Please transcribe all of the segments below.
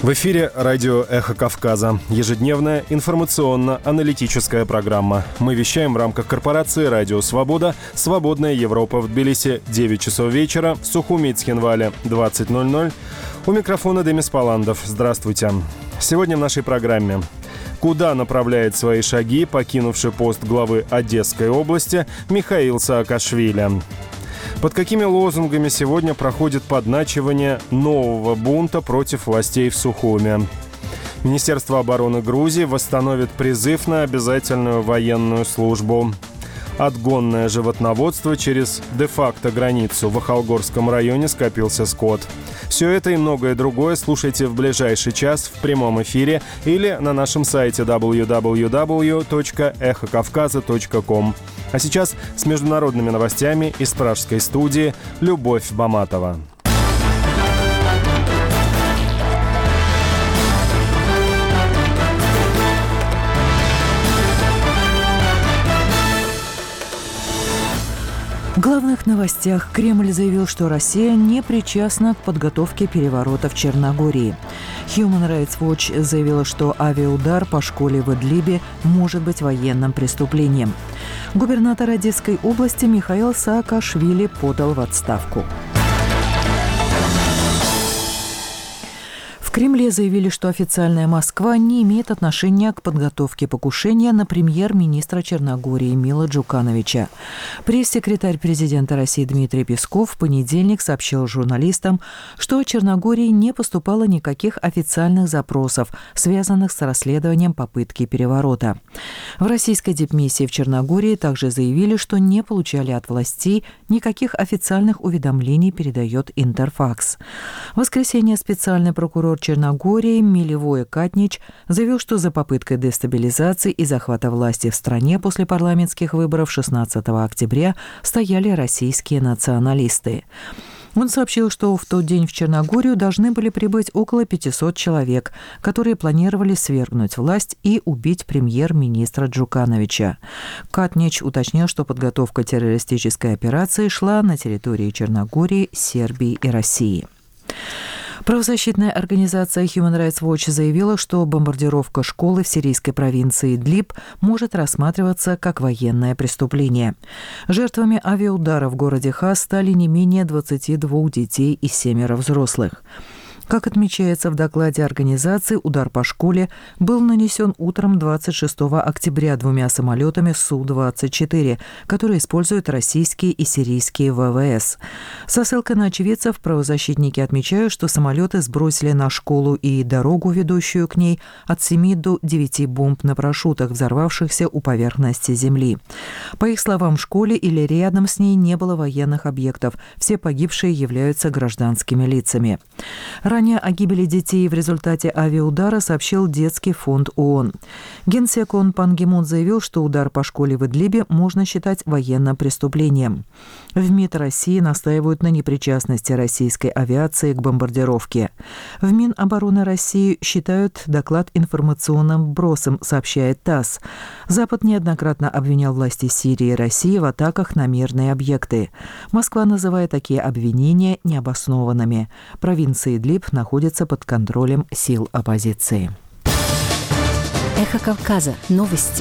В эфире радио «Эхо Кавказа». Ежедневная информационно-аналитическая программа. Мы вещаем в рамках корпорации «Радио Свобода». «Свободная Европа» в Тбилиси 9 часов вечера, в Сухуми и Цхинвале 20:00. У микрофона Демис Паландов. Здравствуйте. Сегодня в нашей программе. Куда направляет свои шаги покинувший пост главы Одесской области Михаил Саакашвили? Под какими лозунгами сегодня проходит подначивание нового бунта против властей в Сухуми? Министерство обороны Грузии восстановит призыв на обязательную военную службу. Отгонное животноводство через де-факто границу в Ахалгорском районе скопился скот. Все это и многое другое слушайте в ближайший час в прямом эфире или на нашем сайте www.эхокавказа.ком. А сейчас с международными новостями из пражской студии Любовь Баматова. В главных новостях Кремль заявил, что Россия не причастна к подготовке переворота в Черногории. Human Rights Watch заявила, что авиаудар по школе в Идлибе может быть военным преступлением. Губернатор Одесской области Михаил Саакашвили подал в отставку. В Кремле заявили, что официальная Москва не имеет отношения к подготовке покушения на премьер-министра Черногории Мила Джукановича. Пресс-секретарь президента России Дмитрий Песков в понедельник сообщил журналистам, что от Черногории не поступало никаких официальных запросов, связанных с расследованием попытки переворота. В российской дипмиссии в Черногории также заявили, что не получали от властей никаких официальных уведомлений, передает Интерфакс. В воскресенье специальный прокурор Черногории Милевой Катнич заявил, что за попыткой дестабилизации и захвата власти в стране после парламентских выборов 16 октября стояли российские националисты. Он сообщил, что в тот день в Черногорию должны были прибыть около 500 человек, которые планировали свергнуть власть и убить премьер-министра Джукановича. Катнич уточнил, что подготовка террористической операции шла на территории Черногории, Сербии и России. Правозащитная организация Human Rights Watch заявила, что бомбардировка школы в сирийской провинции Идлиб может рассматриваться как военное преступление. Жертвами авиаудара в городе Хас стали не менее 22 детей и 7 взрослых. Как отмечается в докладе организации, удар по школе был нанесен утром 26 октября двумя самолетами Су-24, которые используют российские и сирийские ВВС. Со ссылкой на очевидцев правозащитники отмечают, что самолеты сбросили на школу и дорогу, ведущую к ней, от 7 до 9 бомб на парашютах, взорвавшихся у поверхности земли. По их словам, в школе или рядом с ней не было военных объектов. Все погибшие являются гражданскими лицами. Ранее о гибели детей в результате авиаудара сообщил Детский фонд ООН. Генсек ООН Пан Ги Мун заявил, что удар по школе в Идлибе можно считать военным преступлением. В МИД России настаивают на непричастности российской авиации к бомбардировке. В Минобороны России считают доклад информационным вбросом, сообщает ТАСС. Запад неоднократно обвинял власти Сирии и России в атаках на мирные объекты. Москва называет такие обвинения необоснованными. Провинция Идлиб находится под контролем сил оппозиции. Эхо Кавказа. Новости.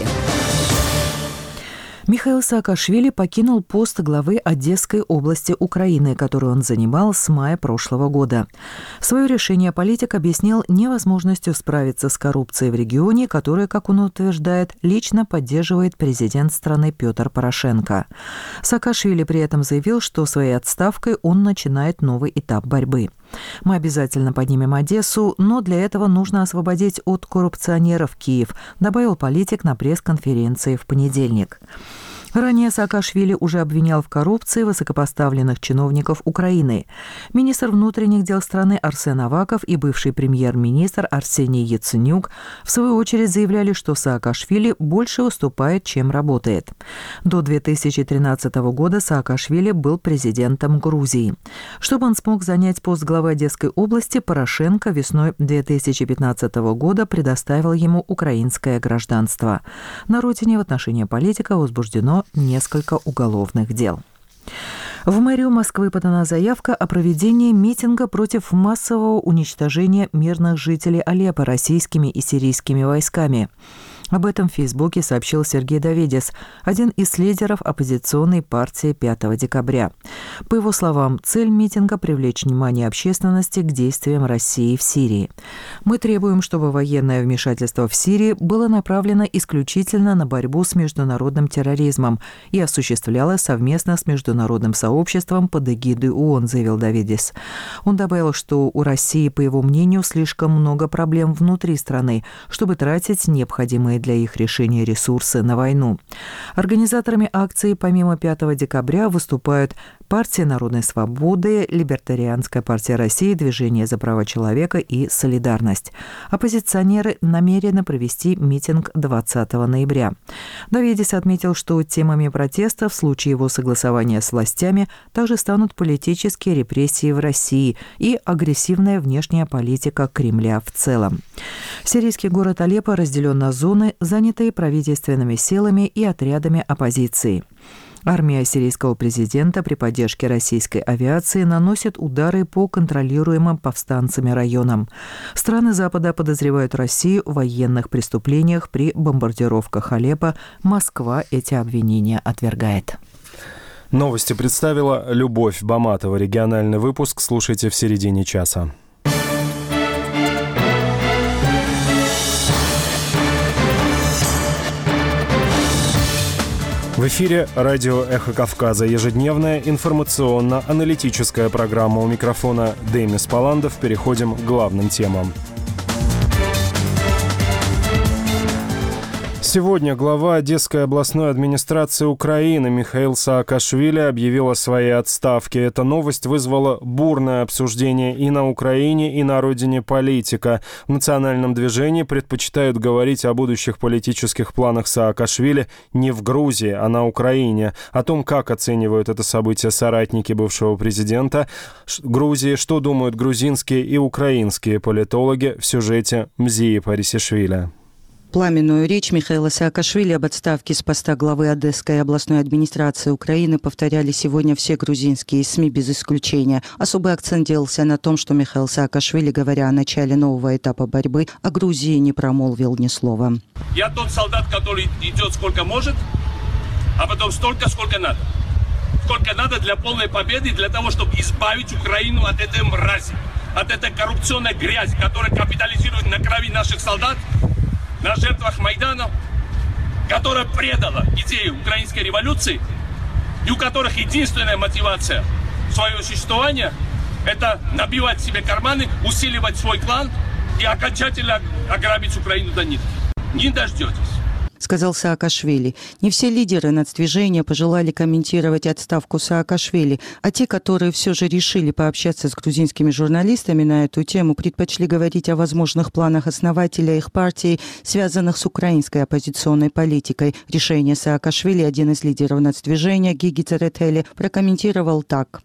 Михаил Саакашвили покинул пост главы Одесской области Украины, который он занимал с мая прошлого года. Свое решение политик объяснил невозможностью справиться с коррупцией в регионе, которую, как он утверждает, лично поддерживает президент страны Петр Порошенко. Саакашвили при этом заявил, что своей отставкой он начинает новый этап борьбы. «Мы обязательно поднимем Одессу, но для этого нужно освободить от коррупционеров Киев», добавил политик на пресс-конференции в понедельник. Ранее Саакашвили уже обвинял в коррупции высокопоставленных чиновников Украины. Министр внутренних дел страны Арсен Аваков и бывший премьер-министр Арсений Яценюк в свою очередь заявляли, что Саакашвили больше выступает, чем работает. До 2013 года Саакашвили был президентом Грузии. Чтобы он смог занять пост главы Одесской области, Порошенко весной 2015 года предоставил ему украинское гражданство. На родине в отношении политика возбуждено несколько уголовных дел. В мэрию Москвы подана заявка о проведении митинга против массового уничтожения мирных жителей Алеппо российскими и сирийскими войсками. Об этом в Фейсбуке сообщил Сергей Давидис, один из лидеров оппозиционной партии 5 декабря. По его словам, цель митинга – привлечь внимание общественности к действиям России в Сирии. «Мы требуем, чтобы военное вмешательство в Сирии было направлено исключительно на борьбу с международным терроризмом и осуществлялось совместно с международным сообществом под эгидой ООН», заявил Давидис. Он добавил, что у России, по его мнению, слишком много проблем внутри страны, чтобы тратить необходимые для их решения ресурсы на войну. Организаторами акции помимо 5 декабря выступают Партия народной свободы, Либертарианская партия России, Движение за права человека и Солидарность. Оппозиционеры намерены провести митинг 20 ноября. Давидис отметил, что темами протеста в случае его согласования с властями также станут политические репрессии в России и агрессивная внешняя политика Кремля в целом. Сирийский город Алеппо разделен на зоны, занятые правительственными силами и отрядами оппозиции. Армия сирийского президента при поддержке российской авиации наносит удары по контролируемым повстанцами районам. Страны Запада подозревают Россию в военных преступлениях при бомбардировках Алеппо. Москва эти обвинения отвергает. Новости представила Любовь Баматова. Региональный выпуск слушайте в середине часа. В эфире радио «Эхо Кавказа». Ежедневная информационно-аналитическая программа. У микрофона Демис Паландов. Переходим к главным темам. Сегодня глава Одесской областной администрации Украины Михаил Саакашвили объявил о своей отставке. Эта новость вызвала бурное обсуждение и на Украине, и на родине политика. В национальном движении предпочитают говорить о будущих политических планах Саакашвили не в Грузии, а на Украине. О том, как оценивают это событие соратники бывшего президента Грузии, что думают грузинские и украинские политологи, в сюжете Мзии Парисишвили. Пламенную речь Михаила Саакашвили об отставке с поста главы Одесской областной администрации Украины повторяли сегодня все грузинские СМИ без исключения. Особый акцент делался на том, что Михаил Саакашвили, говоря о начале нового этапа борьбы, о Грузии не промолвил ни слова. Я тот солдат, который идет сколько может, а потом столько, сколько надо. Сколько надо для полной победы, для того, чтобы избавить Украину от этой мрази, от этой коррупционной грязи, которая капитализирует на крови наших солдат, на жертвах Майдана, которая предала идею украинской революции, и у которых единственная мотивация своего существования – это набивать себе карманы, усиливать свой клан и окончательно ограбить Украину до нитки. Не дождетесь. Сказал Саакашвили. Не все лидеры нацдвижения пожелали комментировать отставку Саакашвили, а те, которые все же решили пообщаться с грузинскими журналистами на эту тему, предпочли говорить о возможных планах основателя их партии, связанных с украинской оппозиционной политикой. Решение Саакашвили один из лидеров нацдвижения, Гиги Церетели, прокомментировал так.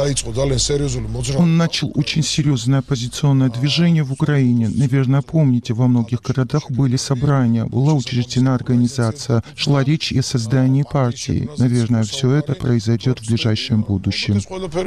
Он начал очень серьезное оппозиционное движение в Украине. Наверное, помните, во многих городах были собрания, была учреждена организация, шла речь и о создании партии. Наверное, все это произойдет в ближайшем будущем.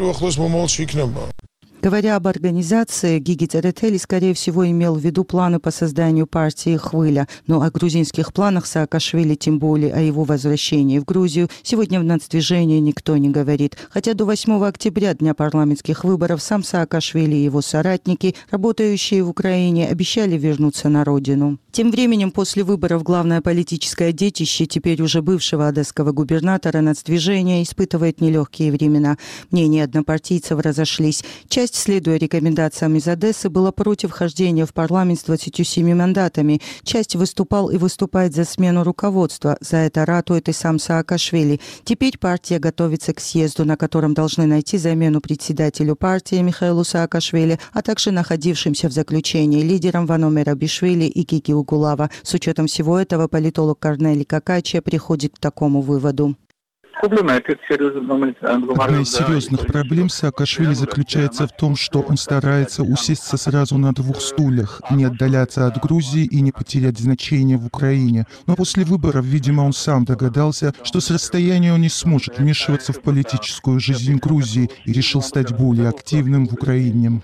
Говоря об организации, Гиги Церетели, скорее всего, имел в виду планы по созданию партии «Хвыля». Но о грузинских планах Саакашвили, тем более о его возвращении в Грузию, сегодня в нацдвижении никто не говорит. Хотя до 8 октября, дня парламентских выборов, сам Саакашвили и его соратники, работающие в Украине, обещали вернуться на родину. Тем временем, после выборов главное политическое детище, теперь уже бывшего одесского губернатора, нацдвижения испытывает нелегкие времена. Мнения однопартийцев разошлись. Часть, следуя рекомендациям из Одессы, была против вхождения в парламент с 27 мандатами. Часть выступал и выступает за смену руководства. За это ратует и сам Саакашвили. Теперь партия готовится к съезду, на котором должны найти замену председателю партии Михаилу Саакашвили, а также находившимся в заключении лидерам Вано Мерабишвили и Гиги Угулава. С учетом всего этого политолог Корнелий Какачия приходит к такому выводу. Одна из серьезных проблем Саакашвили заключается в том, что он старается усесться сразу на двух стульях, не отдаляться от Грузии и не потерять значение в Украине. Но после выборов, видимо, он сам догадался, что с расстояния он не сможет вмешиваться в политическую жизнь Грузии и решил стать более активным в Украине.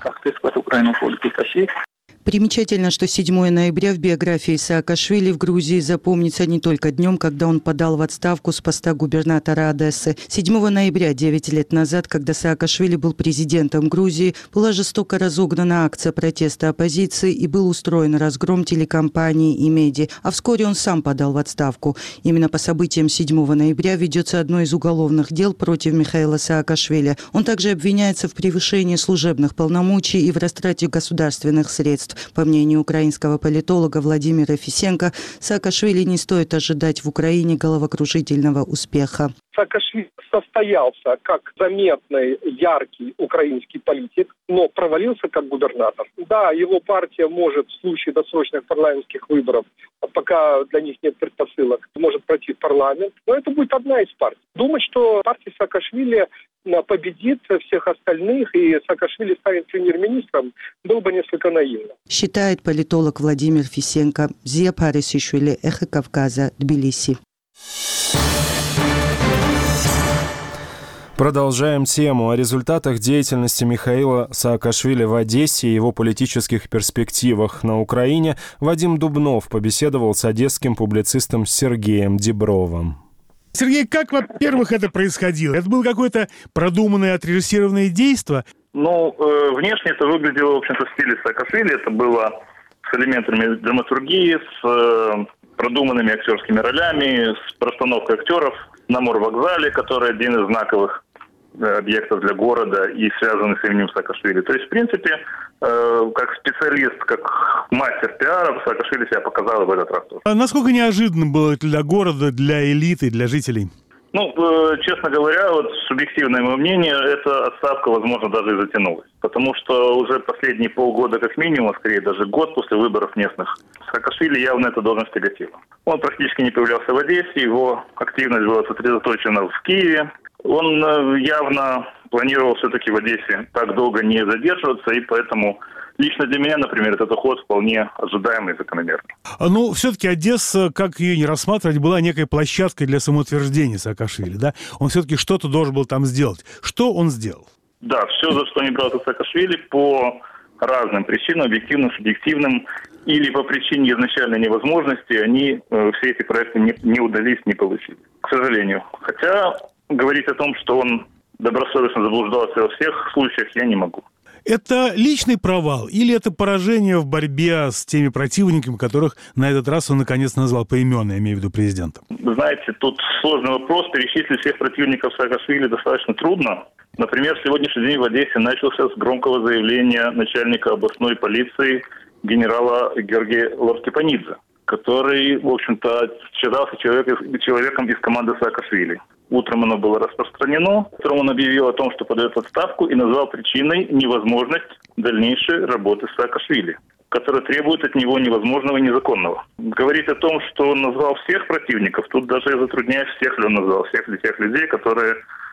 Примечательно, что 7 ноября в биографии Саакашвили в Грузии запомнится не только днем, когда он подал в отставку с поста губернатора Одессы. 7 ноября, 9 лет назад, когда Саакашвили был президентом Грузии, была жестоко разогнана акция протеста оппозиции и был устроен разгром телекомпаний и медиа. А вскоре он сам подал в отставку. Именно по событиям 7 ноября ведется одно из уголовных дел против Михаила Саакашвили. Он также обвиняется в превышении служебных полномочий и в растрате государственных средств. По мнению украинского политолога Владимира Фисенко, Саакашвили не стоит ожидать в Украине головокружительного успеха. Саакашвили состоялся как заметный, яркий украинский политик, но провалился как губернатор. Да, его партия может в случае досрочных парламентских выборов, пока для них нет предпосылок, может пройти в парламент, но это будет одна из партий. Думать, что партия Саакашвили победит всех остальных и Саакашвили станет премьер-министром, было бы несколько наивно. Считает политолог Владимир Фисенко. Зия Парисишвили, Эхо Кавказа, Тбилиси. Продолжаем тему о результатах деятельности Михаила Саакашвили в Одессе и его политических перспективах на Украине. Вадим Дубнов побеседовал с одесским публицистом Сергеем Дибровым. Сергей, как, во-первых, это происходило? Это было какое-то продуманное, отрежиссированное действие? Внешне это выглядело, в общем-то, в стиле Саакашвили. Это было с элементами драматургии, с продуманными актерскими ролями, с постановкой актеров на морвокзале, который один из знаковых объектов для города и связанный с именем Саакашвили. То есть, в принципе, как специалист, как мастер пиара, Саакашвили себя показал в этот раз тоже. А насколько неожиданно было это для города, для элиты, для жителей? Честно говоря, субъективное мое мнение, эта отставка, возможно, даже и затянулась. Потому что уже последние полгода, как минимум, а скорее даже год после выборов местных, Саакашвили явно эта должность тяготила. Он практически не появлялся в Одессе, его активность была сосредоточена в Киеве. Он явно планировал все-таки в Одессе так долго не задерживаться, и поэтому лично для меня, например, этот уход вполне ожидаемый и закономерный. Все-таки Одесса, как ее не рассматривать, была некой площадкой для самоутверждения Саакашвили, да? Он все-таки что-то должен был там сделать. Что он сделал? Да, все, за что не брался Саакашвили, по разным причинам, объективным, субъективным, или по причине изначальной невозможности, все эти проекты не удались, не получились. К сожалению. Хотя говорить о том, что он добросовестно заблуждался во всех случаях, я не могу. Это личный провал или это поражение в борьбе с теми противниками, которых на этот раз он наконец назвал поименно, я имею в виду президента? Знаете, тут сложный вопрос. Перечислить всех противников Саакашвили достаточно трудно. Например, сегодняшний день в Одессе начался с громкого заявления начальника областной полиции генерала Георгия Лоркипанидзе, который, в общем-то, считался человеком из команды Саакашвили. Утром оно было распространено. Утром он объявил о том, что подает отставку, и назвал причиной невозможность дальнейшей работы с Саакашвили, которая требует от него невозможного и незаконного. Говорить о том, что он назвал всех противников, тут даже я затрудняюсь, всех ли он назвал, всех ли тех людей, которые,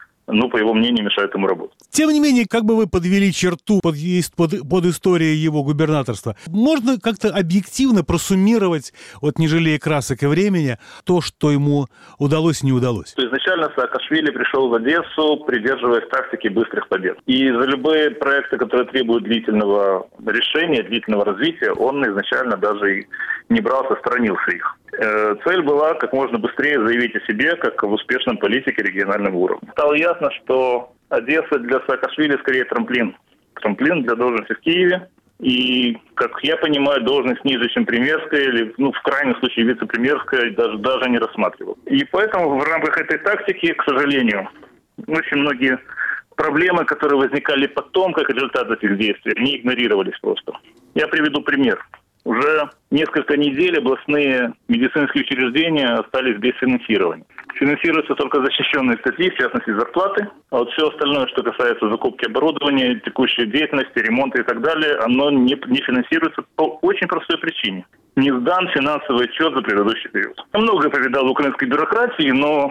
по его мнению, мешают ему работать. Тем не менее, как бы вы подвели черту под историей его губернаторства? Можно как-то объективно просуммировать, не жалея красок и времени, то, что ему удалось и не удалось? Изначально Саакашвили пришел в Одессу, придерживаясь тактики быстрых побед. И за любые проекты, которые требуют длительного решения, длительного развития, он изначально даже и не брался, сторонился их. Цель была как можно быстрее заявить о себе, как об успешном политике регионального уровня. Стало ясно, что Одесса для Саакашвили скорее трамплин. Трамплин для должности в Киеве. И, как я понимаю, должность ниже, чем премьерская, или, в крайнем случае, вице-премьерская, даже не рассматривал. И поэтому в рамках этой тактики, к сожалению, очень многие проблемы, которые возникали потом, как результат этих действий, они игнорировались просто. Я приведу пример. Уже несколько недель областные медицинские учреждения остались без финансирования. Финансируются только защищенные статьи, в частности зарплаты. А все остальное, что касается закупки оборудования, текущей деятельности, ремонта и так далее, оно не финансируется по очень простой причине. Не сдан финансовый отчет за предыдущий период. Я много повидал в украинской бюрократии, но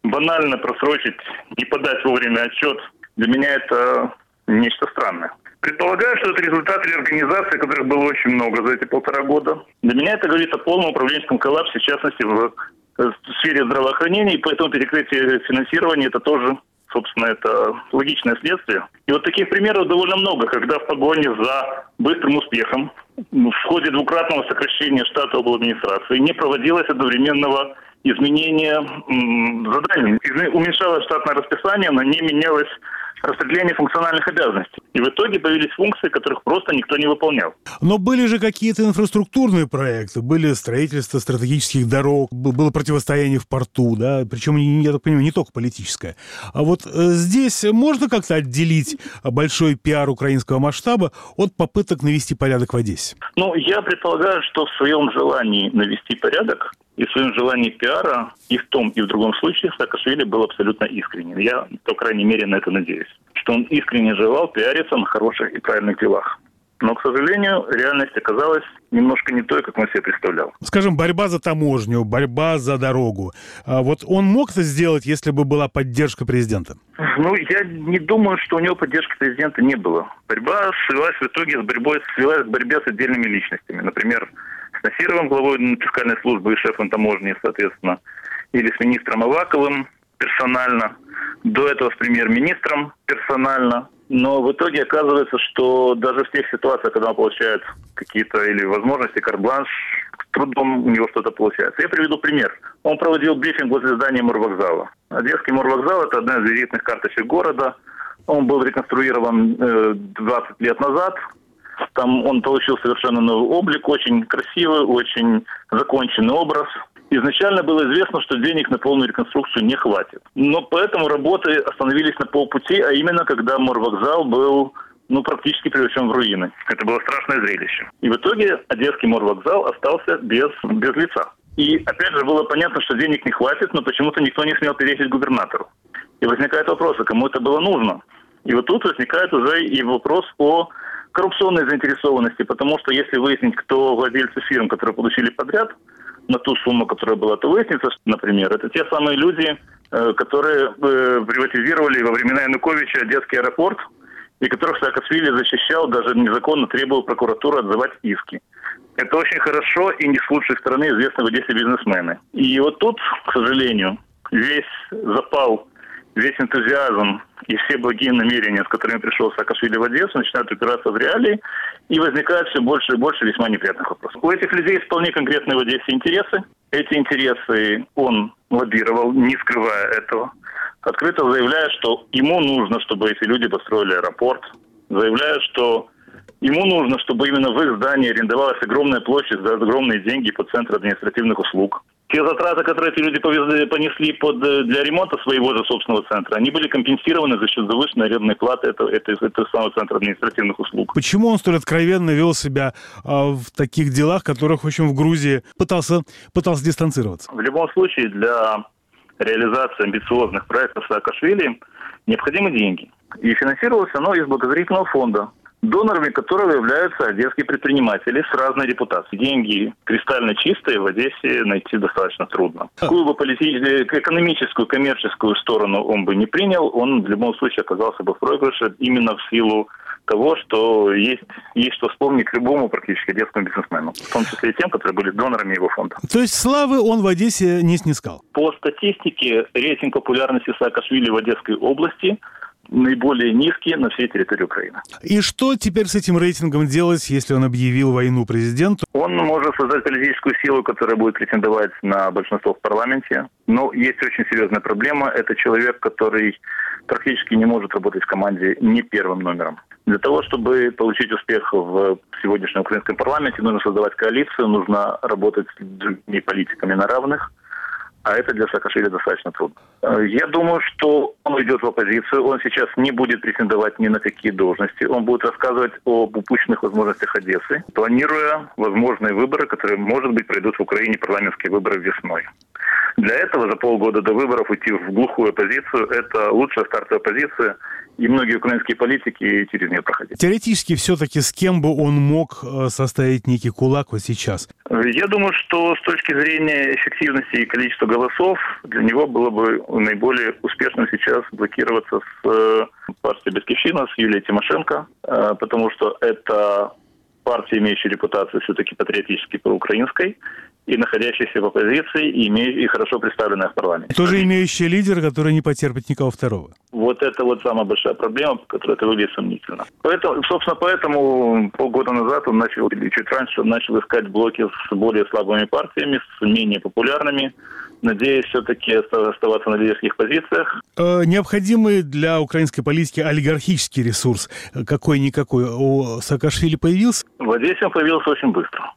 банально просрочить, не подать вовремя отчет, для меня это нечто странное. Предполагаю, что это результат реорганизации, которых было очень много за эти 1,5 года. Для меня это говорит о полном управленческом коллапсе, в частности, в сфере здравоохранения, и поэтому перекрытие финансирования – это тоже, собственно, это логичное следствие. И вот таких примеров довольно много, когда в погоне за быстрым успехом в ходе двукратного сокращения штата обладминистрации не проводилось одновременного изменения заданий. Уменьшалось штатное расписание, но не менялось распределение функциональных обязанностей. И в итоге появились функции, которых просто никто не выполнял. Но были же какие-то инфраструктурные проекты, были строительство стратегических дорог, было противостояние в порту, да, причем, я так понимаю, не только политическое. А вот здесь можно как-то отделить большой пиар украинского масштаба от попыток навести порядок в Одессе? Ну, я предполагаю, что в своем желании навести порядок и в своем желании пиара и в том, и в другом случае Саакашвили был абсолютно искренен. Я, по крайней мере, на это надеюсь. Что он искренне желал пиариться на хороших и правильных делах. Но, к сожалению, реальность оказалась немножко не той, как он себе представлял. Скажем, борьба за таможню, борьба за дорогу. А вот он мог это сделать, если бы была поддержка президента? Ну, я не думаю, что у него поддержки президента не было. Борьба свелась в итоге к борьбе с отдельными личностями. Например, с Насировым, главой фискальной службы и шефом таможни, соответственно, или с министром Аваковым персонально, до этого с премьер-министром персонально. Но в итоге оказывается, что даже в тех ситуациях, когда он получает какие-то или возможности, карт-бланш, с трудом у него что-то получается. Я приведу пример. Он проводил брифинг возле здания морвокзала. Одесский морвокзал – это одна из визитных карточек города. Он был реконструирован 20 лет назад. Там он получил совершенно новый облик, очень красивый, очень законченный образ. Изначально было известно, что денег на полную реконструкцию не хватит. Но поэтому работы остановились на полпути, а именно когда морвокзал был практически превращен в руины. Это было страшное зрелище. И в итоге Одесский морвокзал остался без лица. И опять же было понятно, что денег не хватит, но почему-то никто не смел перечить губернатору. И возникает вопрос, а кому это было нужно? И вот тут возникает уже и вопрос о коррупционной заинтересованности, потому что если выяснить, кто владельцы фирм, которые получили подряд на ту сумму, которая была, то выяснится, что, например, это те самые люди, которые приватизировали во времена Януковича Одесский аэропорт, и которых Саакашвили защищал, даже незаконно требовал прокуратуру отзывать иски. Это очень хорошо и не с лучшей стороны известны в Одессе бизнесмены. И вот тут, к сожалению, весь запал, весь энтузиазм и все благие намерения, с которыми пришел Саакашвили в Одессу, начинают упираться в реалии, и возникает все больше и больше весьма неприятных вопросов. У этих людей есть вполне конкретные в Одессе интересы. Эти интересы он лоббировал, не скрывая этого. Открыто заявляя, что ему нужно, чтобы эти люди построили аэропорт. Заявляя, что ему нужно, чтобы именно в их здании арендовалась огромная площадь за огромные деньги под центр административных услуг. Те затраты, которые эти люди понесли для ремонта своего же собственного центра, они были компенсированы за счет завышенной арендной платы этого самого центра административных услуг. Почему он столь откровенно вел себя в таких делах, которых, в общем, в Грузии пытался дистанцироваться? В любом случае, для реализации амбициозных проектов Саакашвили необходимы деньги. И финансировалось оно из благотворительного фонда, донорами которого являются одесские предприниматели с разной репутацией. Деньги кристально чистые в Одессе найти достаточно трудно. Какую бы экономическую, коммерческую сторону он бы не принял, он в любом случае оказался бы в проигрыше именно в силу того, что есть что вспомнить любому практически одесскому бизнесмену, в том числе и тем, которые были донорами его фонда. То есть славы он в Одессе не снискал? По статистике, рейтинг популярности Саакашвили в Одесской области наиболее низкий на всей территории Украины. И что теперь с этим рейтингом делать, если он объявил войну президенту? Он может создать политическую силу, которая будет претендовать на большинство в парламенте. Но есть очень серьезная проблема. Это человек, который практически не может работать в команде не первым номером. Для того, чтобы получить успех в сегодняшнем украинском парламенте, нужно создавать коалицию, нужно работать с другими политиками на равных. А это для Саакашвили достаточно трудно. Я думаю, что он уйдет в оппозицию. Он сейчас не будет претендовать ни на какие должности. Он будет рассказывать об упущенных возможностях Одессы, планируя возможные выборы, которые, может быть, пройдут в Украине, парламентские выборы весной. Для этого за полгода до выборов уйти в глухую оппозицию – это лучшая стартовая позиция, и многие украинские политики через нее проходили. Теоретически все-таки с кем бы он мог составить некий кулак вот сейчас? Я думаю, что с точки зрения эффективности и количества голосов для него было бы наиболее успешным сейчас блокироваться с партией «Батьківщина», с Юлией Тимошенко, потому что это партия, имеющая репутацию все-таки патриотически проукраинской, и находящаяся в оппозиции, и хорошо представленная в парламенте. Тоже имеющий лидер, который не потерпит никого второго. Вот это вот самая большая проблема, которая это выглядит сомнительно. Поэтому полгода назад он начал, или чуть раньше, начал искать блоки с более слабыми партиями, с менее популярными, надеясь все-таки оставаться на лидерских позициях. Необходимый для украинской политики олигархический ресурс какой-никакой у Саакашвили появился? В Одессе он появился очень быстро.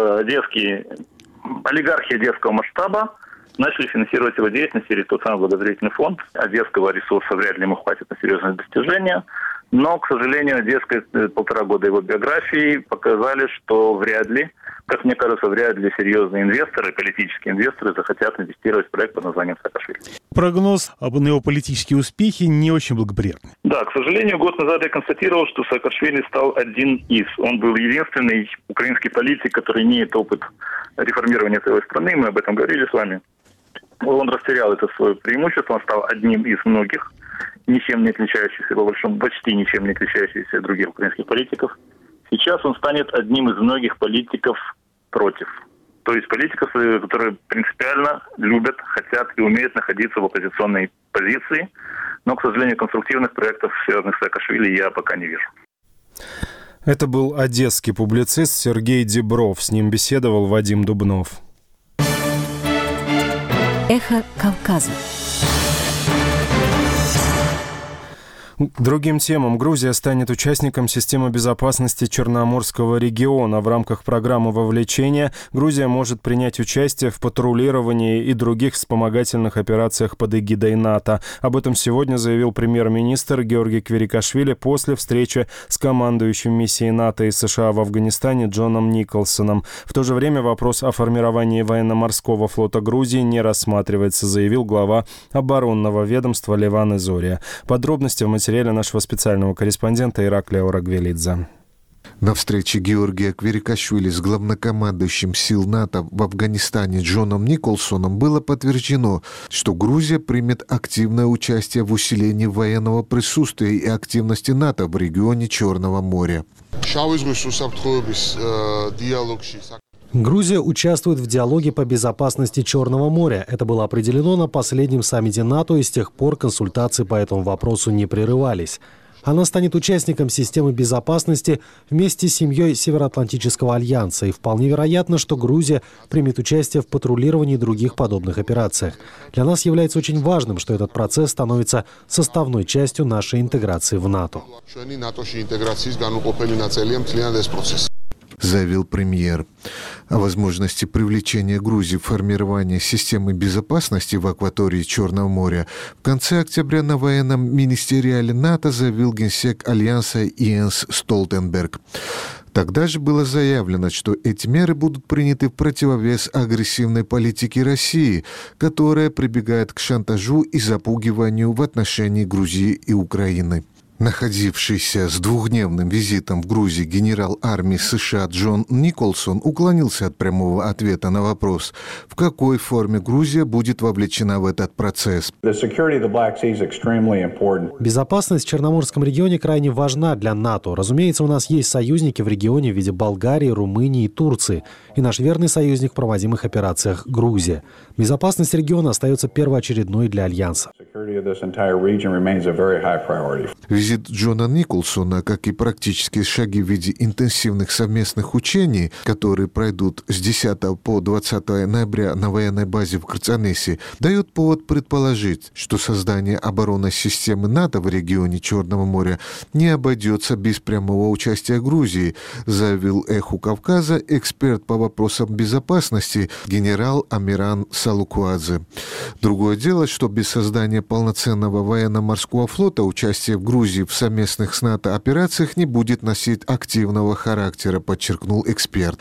Олигархи одесского масштаба начали финансировать его деятельность через тот самый благотворительный фонд. Одесского ресурса вряд ли ему хватит на серьезные достижения. Но, к сожалению, одесская 1,5 года его биографии показали, что вряд ли, как мне кажется, вряд ли серьезные инвесторы, политические инвесторы захотят инвестировать в проект под названием Саакашвили. Прогноз на его политические успехи не очень благоприятный. Да, к сожалению, год назад я констатировал, что Саакашвили стал один из. Он был единственный украинский политик, который имеет опыт реформирования целой страны. Мы об этом говорили с вами. Он растерял это свое преимущество, он стал одним из многих, ничем не отличающихся, по большому, почти ничем не отличающихся от других украинских политиков. Сейчас он станет одним из многих политиков против. То есть политиков, которые принципиально любят, хотят и умеют находиться в оппозиционной позиции. Но, к сожалению, конструктивных проектов, связанных с Саакашвили, я пока не вижу. Это был одесский публицист Сергей Дебров. С ним беседовал Вадим Дубнов. Эхо Кавказа. Другим темам. Грузия станет участником системы безопасности Черноморского региона. В рамках программы вовлечения Грузия может принять участие в патрулировании и других вспомогательных операциях под эгидой НАТО. Об этом сегодня заявил премьер-министр Георгий Квирикашвили после встречи с командующим миссией НАТО и США в Афганистане Джоном Николсоном. В то же время вопрос о формировании военно-морского флота Грузии не рассматривается, заявил глава оборонного ведомства Леван Изория. Подробности в материале нашего специального корреспондента Ираклия Орагвелидзе. На встрече Георгия Квирикашвили с главнокомандующим сил НАТО в Афганистане Джоном Николсоном было подтверждено, что Грузия примет активное участие в усилении военного присутствия и активности НАТО в регионе Черного моря. Грузия участвует в диалоге по безопасности Черного моря. Это было определено на последнем саммите НАТО, и с тех пор консультации по этому вопросу не прерывались. Она станет участником системы безопасности вместе с семьей Североатлантического альянса. И вполне вероятно, что Грузия примет участие в патрулировании и других подобных операциях. Для нас является очень важным, что этот процесс становится составной частью нашей интеграции в НАТО. Заявил премьер. О возможности привлечения Грузии в формирование системы безопасности в акватории Черного моря в конце октября на военном министериале НАТО заявил генсек Альянса Йенс Столтенберг. Тогда же было заявлено, что эти меры будут приняты в противовес агрессивной политике России, которая прибегает к шантажу и запугиванию в отношении Грузии и Украины. Находившийся с двухдневным визитом в Грузии генерал армии США Джон Николсон уклонился от прямого ответа на вопрос, в какой форме Грузия будет вовлечена в этот процесс. Безопасность в Черноморском регионе крайне важна для НАТО. Разумеется, у нас есть союзники в регионе в виде Болгарии, Румынии и Турции. И наш верный союзник в проводимых операциях – Грузия. Безопасность региона остается первоочередной для Альянса. Визит Джона Николсона, как и практические шаги в виде интенсивных совместных учений, которые пройдут с 10 по 20 ноября на военной базе в Крцанесе, дает повод предположить, что создание оборонной системы НАТО в регионе Черного моря не обойдется без прямого участия Грузии, заявил «Эху Кавказа» эксперт по вопросам безопасности генерал Амиран Салукуадзе. Другое дело, что без создания полноценного военно-морского флота участие в Грузии Грузии в совместных с НАТО операциях не будет носить активного характера, подчеркнул эксперт.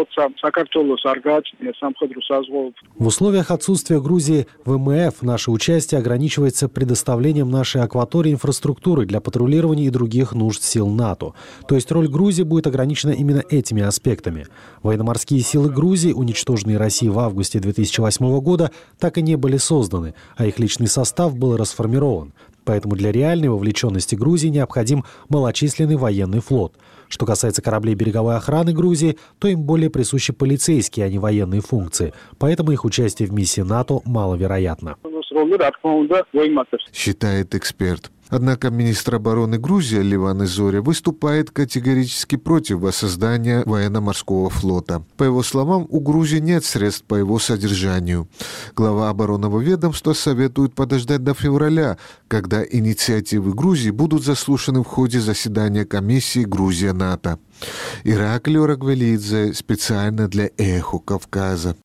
В условиях отсутствия Грузии ВМФ наше участие ограничивается предоставлением нашей акватории инфраструктуры для патрулирования и других нужд сил НАТО. То есть роль Грузии будет ограничена именно этими аспектами. Военно-морские силы Грузии, уничтоженные Россией в августе 2008 года, так и не были созданы, а их личный состав был расформирован. Поэтому для реальной вовлеченности Грузии необходим малочисленный военный флот. Что касается кораблей береговой охраны Грузии, то им более присущи полицейские, а не военные функции. Поэтому их участие в миссии НАТО маловероятно. Считает эксперт. Однако министр обороны Грузии Ливан Зоря выступает категорически против воссоздания военно-морского флота. По его словам, у Грузии нет средств по его содержанию. Глава оборонного ведомства советует подождать до февраля, когда инициативы Грузии будут заслушаны в ходе заседания комиссии Грузия-НАТО. Ираклий Орагвелидзе специально для «Эхо Кавказа».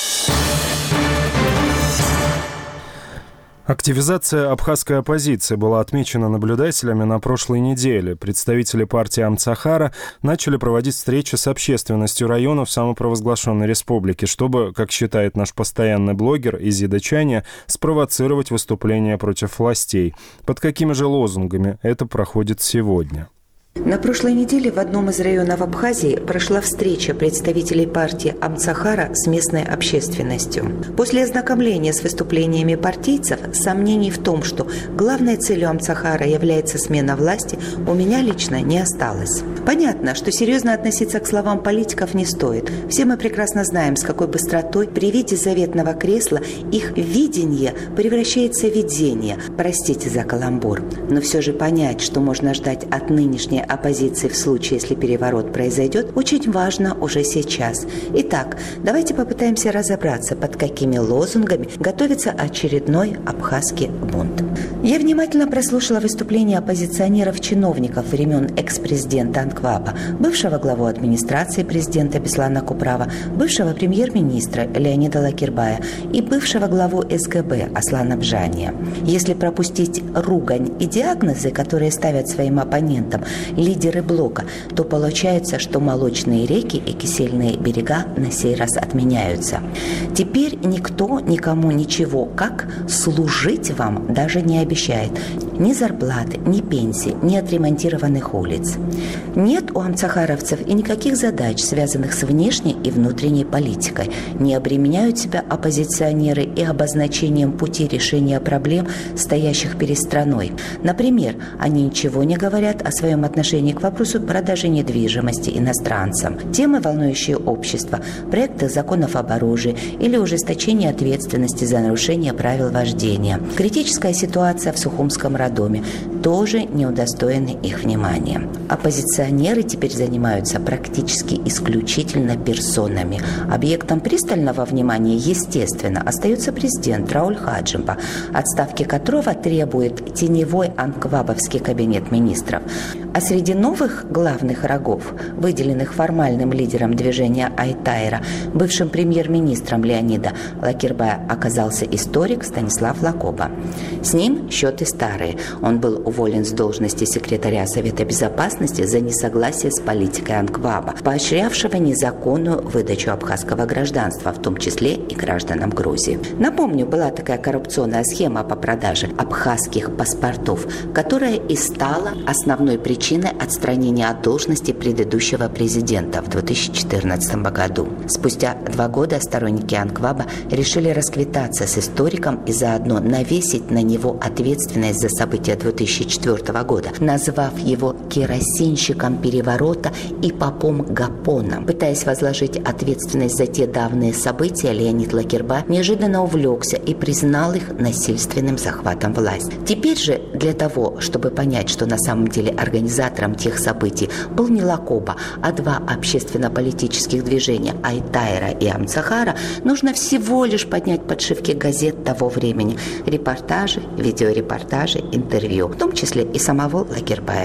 Активизация абхазской оппозиции была отмечена наблюдателями на прошлой неделе. Представители партии Амцахара начали проводить встречи с общественностью районов самопровозглашенной республики, чтобы, как считает наш постоянный блогер Изида Чаня, спровоцировать выступления против властей. Под какими же лозунгами это проходит сегодня? На прошлой неделе в одном из районов Абхазии прошла встреча представителей партии Амцахара с местной общественностью. После ознакомления с выступлениями партийцев, сомнений в том, что главной целью Амцахара является смена власти, у меня лично не осталось. Понятно, что серьезно относиться к словам политиков не стоит. Все мы прекрасно знаем, с какой быстротой при виде заветного кресла их видение превращается в видение. Простите за каламбур. Но все же понять, что можно ждать от нынешней оппозиции в случае, если переворот произойдет, очень важно уже сейчас. Итак, давайте попытаемся разобраться, под какими лозунгами готовится очередной абхазский бунт. Я внимательно прослушала выступления оппозиционеров-чиновников времен экс-президента Анкваба, бывшего главу администрации президента Беслана Куправа, бывшего премьер-министра Леонида Лакирбая и бывшего главу СГБ Аслана Бжания. Если пропустить ругань и диагнозы, которые ставят своим оппонентам лидеры блока, то получается, что молочные реки и кисельные берега на сей раз отменяются. Теперь никто никому ничего, как служить вам, даже не обещает. Ни зарплаты, ни пенсии, ни отремонтированных улиц. Нет у амцахаровцев и никаких задач, связанных с внешней и внутренней политикой. Не обременяют себя оппозиционеры и обозначением пути решения проблем, стоящих перед страной. Например, они ничего не говорят о своем отношении к вопросу продажи недвижимости иностранцам. Темы, волнующие общество, проекты законов об оружии или ужесточение ответственности за нарушение правил вождения. Критическая ситуация в Сухумском роддоме тоже не удостоены их внимания. Оппозиционеры теперь занимаются практически исключительно персонами. Объектом пристального внимания, естественно, остается президент Рауль Хаджимба, отставки которого требует теневой анквабовский кабинет министров. А среди новых главных рогов, выделенных формальным лидером движения Айтайра, бывшим премьер-министром Леонида Лакирбая, оказался историк Станислав Лакоба. С ним счеты старые. Он был уволен с должности секретаря Совета Безопасности за несогласие с политикой Анкваба, поощрявшего незаконную выдачу абхазского гражданства, в том числе и гражданам Грузии. Напомню, была такая коррупционная схема по продаже абхазских паспортов, которая и стала основной причиной отстранения от должности предыдущего президента в 2014 году. Спустя 2 года сторонники Анкваба решили расквитаться с историком и заодно навесить на него ответственность за события 2004 года, назвав его керосинщиком переворота и попом Гапоном. Пытаясь возложить ответственность за те давние события, Леонид Лакирбай неожиданно увлекся и признал их насильственным захватом власти. Теперь же для того, чтобы понять, что на самом деле организатором тех событий был не Лакоба, а 2 общественно-политических движения Айтайра и Амцахара, нужно всего лишь поднять подшивки газет того времени, репортажи, видеорепортажи, интервью, в том числе и самого Лакирбая.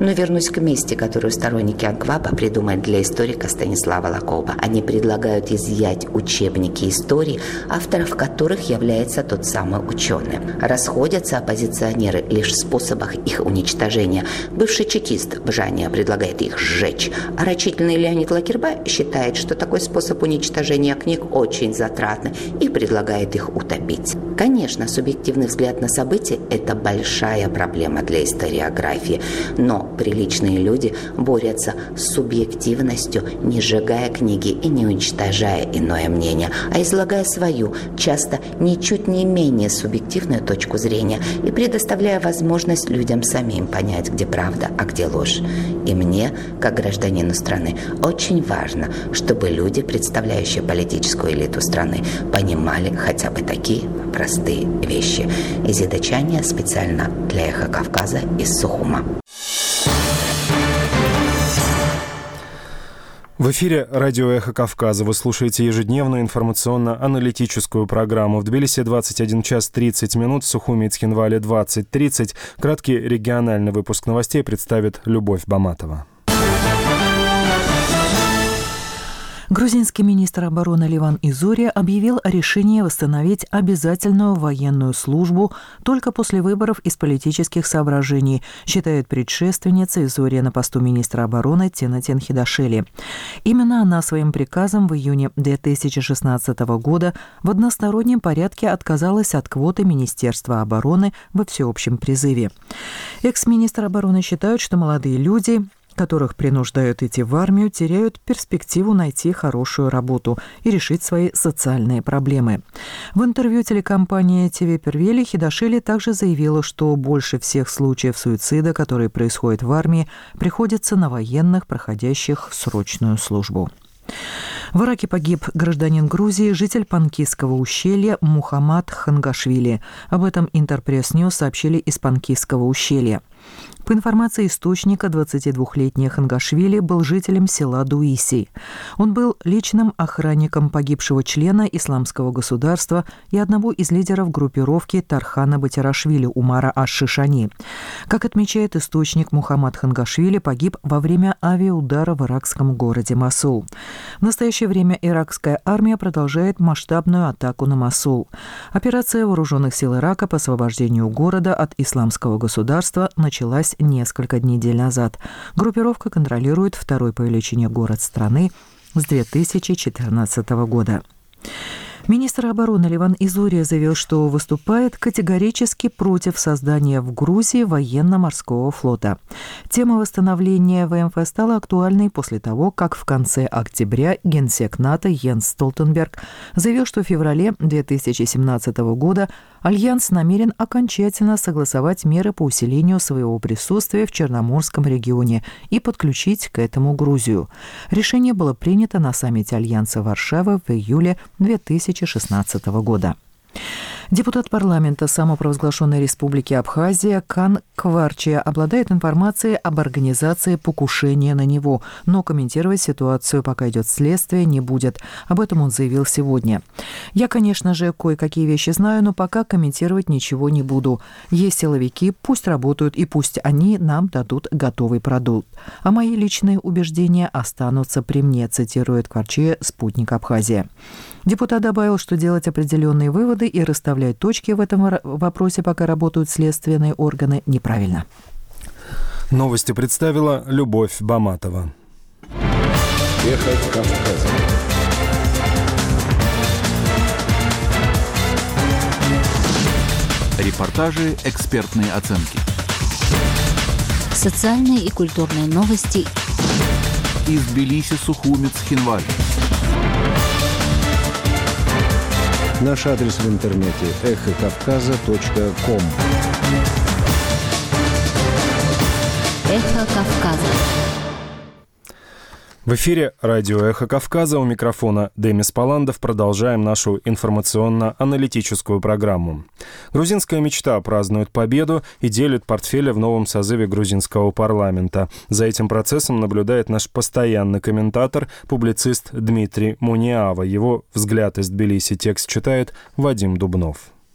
Но вернусь к мести, которую сторонники Анкваба придумали для историка Станислава Лакоба. Они предлагают изъять учебники истории, авторов которых является тот самый ученый. Расходятся оппозиционеры лишь в способах их уничтожения. Бывший чекист Бжания предлагает их сжечь, а рачительный Леонид Лакербай считает, что такой способ уничтожения книг очень затратный и предлагает их утопить. Конечно, субъективный взгляд на события – это большая проблема для историографии, но приличные люди борются с субъективностью, не сжигая книги и не уничтожая иное мнение, а излагая свою, часто ничуть не менее субъективную точку зрения и предоставляя возможность людям самим понять, где правда, а где ложь. И мне, как гражданину страны, очень важно, чтобы люди, представляющие политическую элиту страны, понимали хотя бы такие простые вещи. Изида Чаня специально для «Эхо Кавказа» из Сухума. В эфире радио «Эхо Кавказа». Вы слушаете ежедневную информационно-аналитическую программу. В Тбилиси 21 час 30 минут, в Сухуми и Цхинвале 20:30. Краткий региональный выпуск новостей представит Любовь Баматова. Грузинский министр обороны Ливан Изурия объявил о решении восстановить обязательную военную службу только после выборов из политических соображений, считает предшественница Изурия на посту министра обороны Тинатин Хидашели. Именно она своим приказом в июне 2016 года в одностороннем порядке отказалась от квоты Министерства обороны во всеобщем призыве. Экс-министр обороны считает, что молодые люди, которых принуждают идти в армию, теряют перспективу найти хорошую работу и решить свои социальные проблемы. В интервью телекомпании ТВ Первели Хидашели также заявила, что больше всех случаев суицида, которые происходят в армии, приходится на военных, проходящих срочную службу. В Ираке погиб гражданин Грузии, житель Панкисского ущелья Мухаммад Хангашвили. Об этом Интерпресс Ньюс сообщили из Панкисского ущелья. По информации источника, 22-летний Хангашвили был жителем села Дуиси. Он был личным охранником погибшего члена Исламского государства и одного из лидеров группировки Тархана Батирашвили Умара Аш-Шишани. Как отмечает источник, Мухаммад Хангашвили погиб во время авиаудара в иракском городе Мосул. В настоящее время иракская армия продолжает масштабную атаку на Мосул. Операция вооруженных сил Ирака по освобождению города от Исламского государства началась несколько недель назад. Группировка контролирует второй по величине город страны с 2014 года. Министр обороны Ливан Изурия заявил, что выступает категорически против создания в Грузии военно-морского флота. Тема восстановления ВМФ стала актуальной после того, как в конце октября генсек НАТО Йенс Столтенберг заявил, что в феврале 2017 года Альянс намерен окончательно согласовать меры по усилению своего присутствия в Черноморском регионе и подключить к этому Грузию. Решение было принято на саммите Альянса Варшавы в июле 2016 года. Депутат парламента самопровозглашенной республики Абхазия Кан Кварчия обладает информацией об организации покушения на него, но комментировать ситуацию, пока идет следствие, не будет. Об этом он заявил сегодня. «Я, конечно же, кое-какие вещи знаю, но пока комментировать ничего не буду. Есть силовики, пусть работают и пусть они нам дадут готовый продукт. А мои личные убеждения останутся при мне», цитирует Кварчия «Спутник Абхазия». Депутат добавил, что делать определенные выводы и расставлять точки в этом вопросе, пока работают следственные органы, неправильно. Новости представила Любовь Баматова. Эхо Кавказа. Репортажи, экспертные оценки. Социальные и культурные новости. Из Тбилиси, Сухуми, Цхинвали. Наш адрес в интернете – эхокавказа.ком. Эхо Кавказа. В эфире радио «Эхо Кавказа», у микрофона Демис Паландов. Продолжаем нашу информационно-аналитическую программу. Грузинская мечта празднует победу и делит портфели в новом созыве грузинского парламента. За этим процессом наблюдает наш постоянный комментатор, публицист Дмитрий Муниава. Его взгляд из Тбилиси текст читает Вадим Дубнов.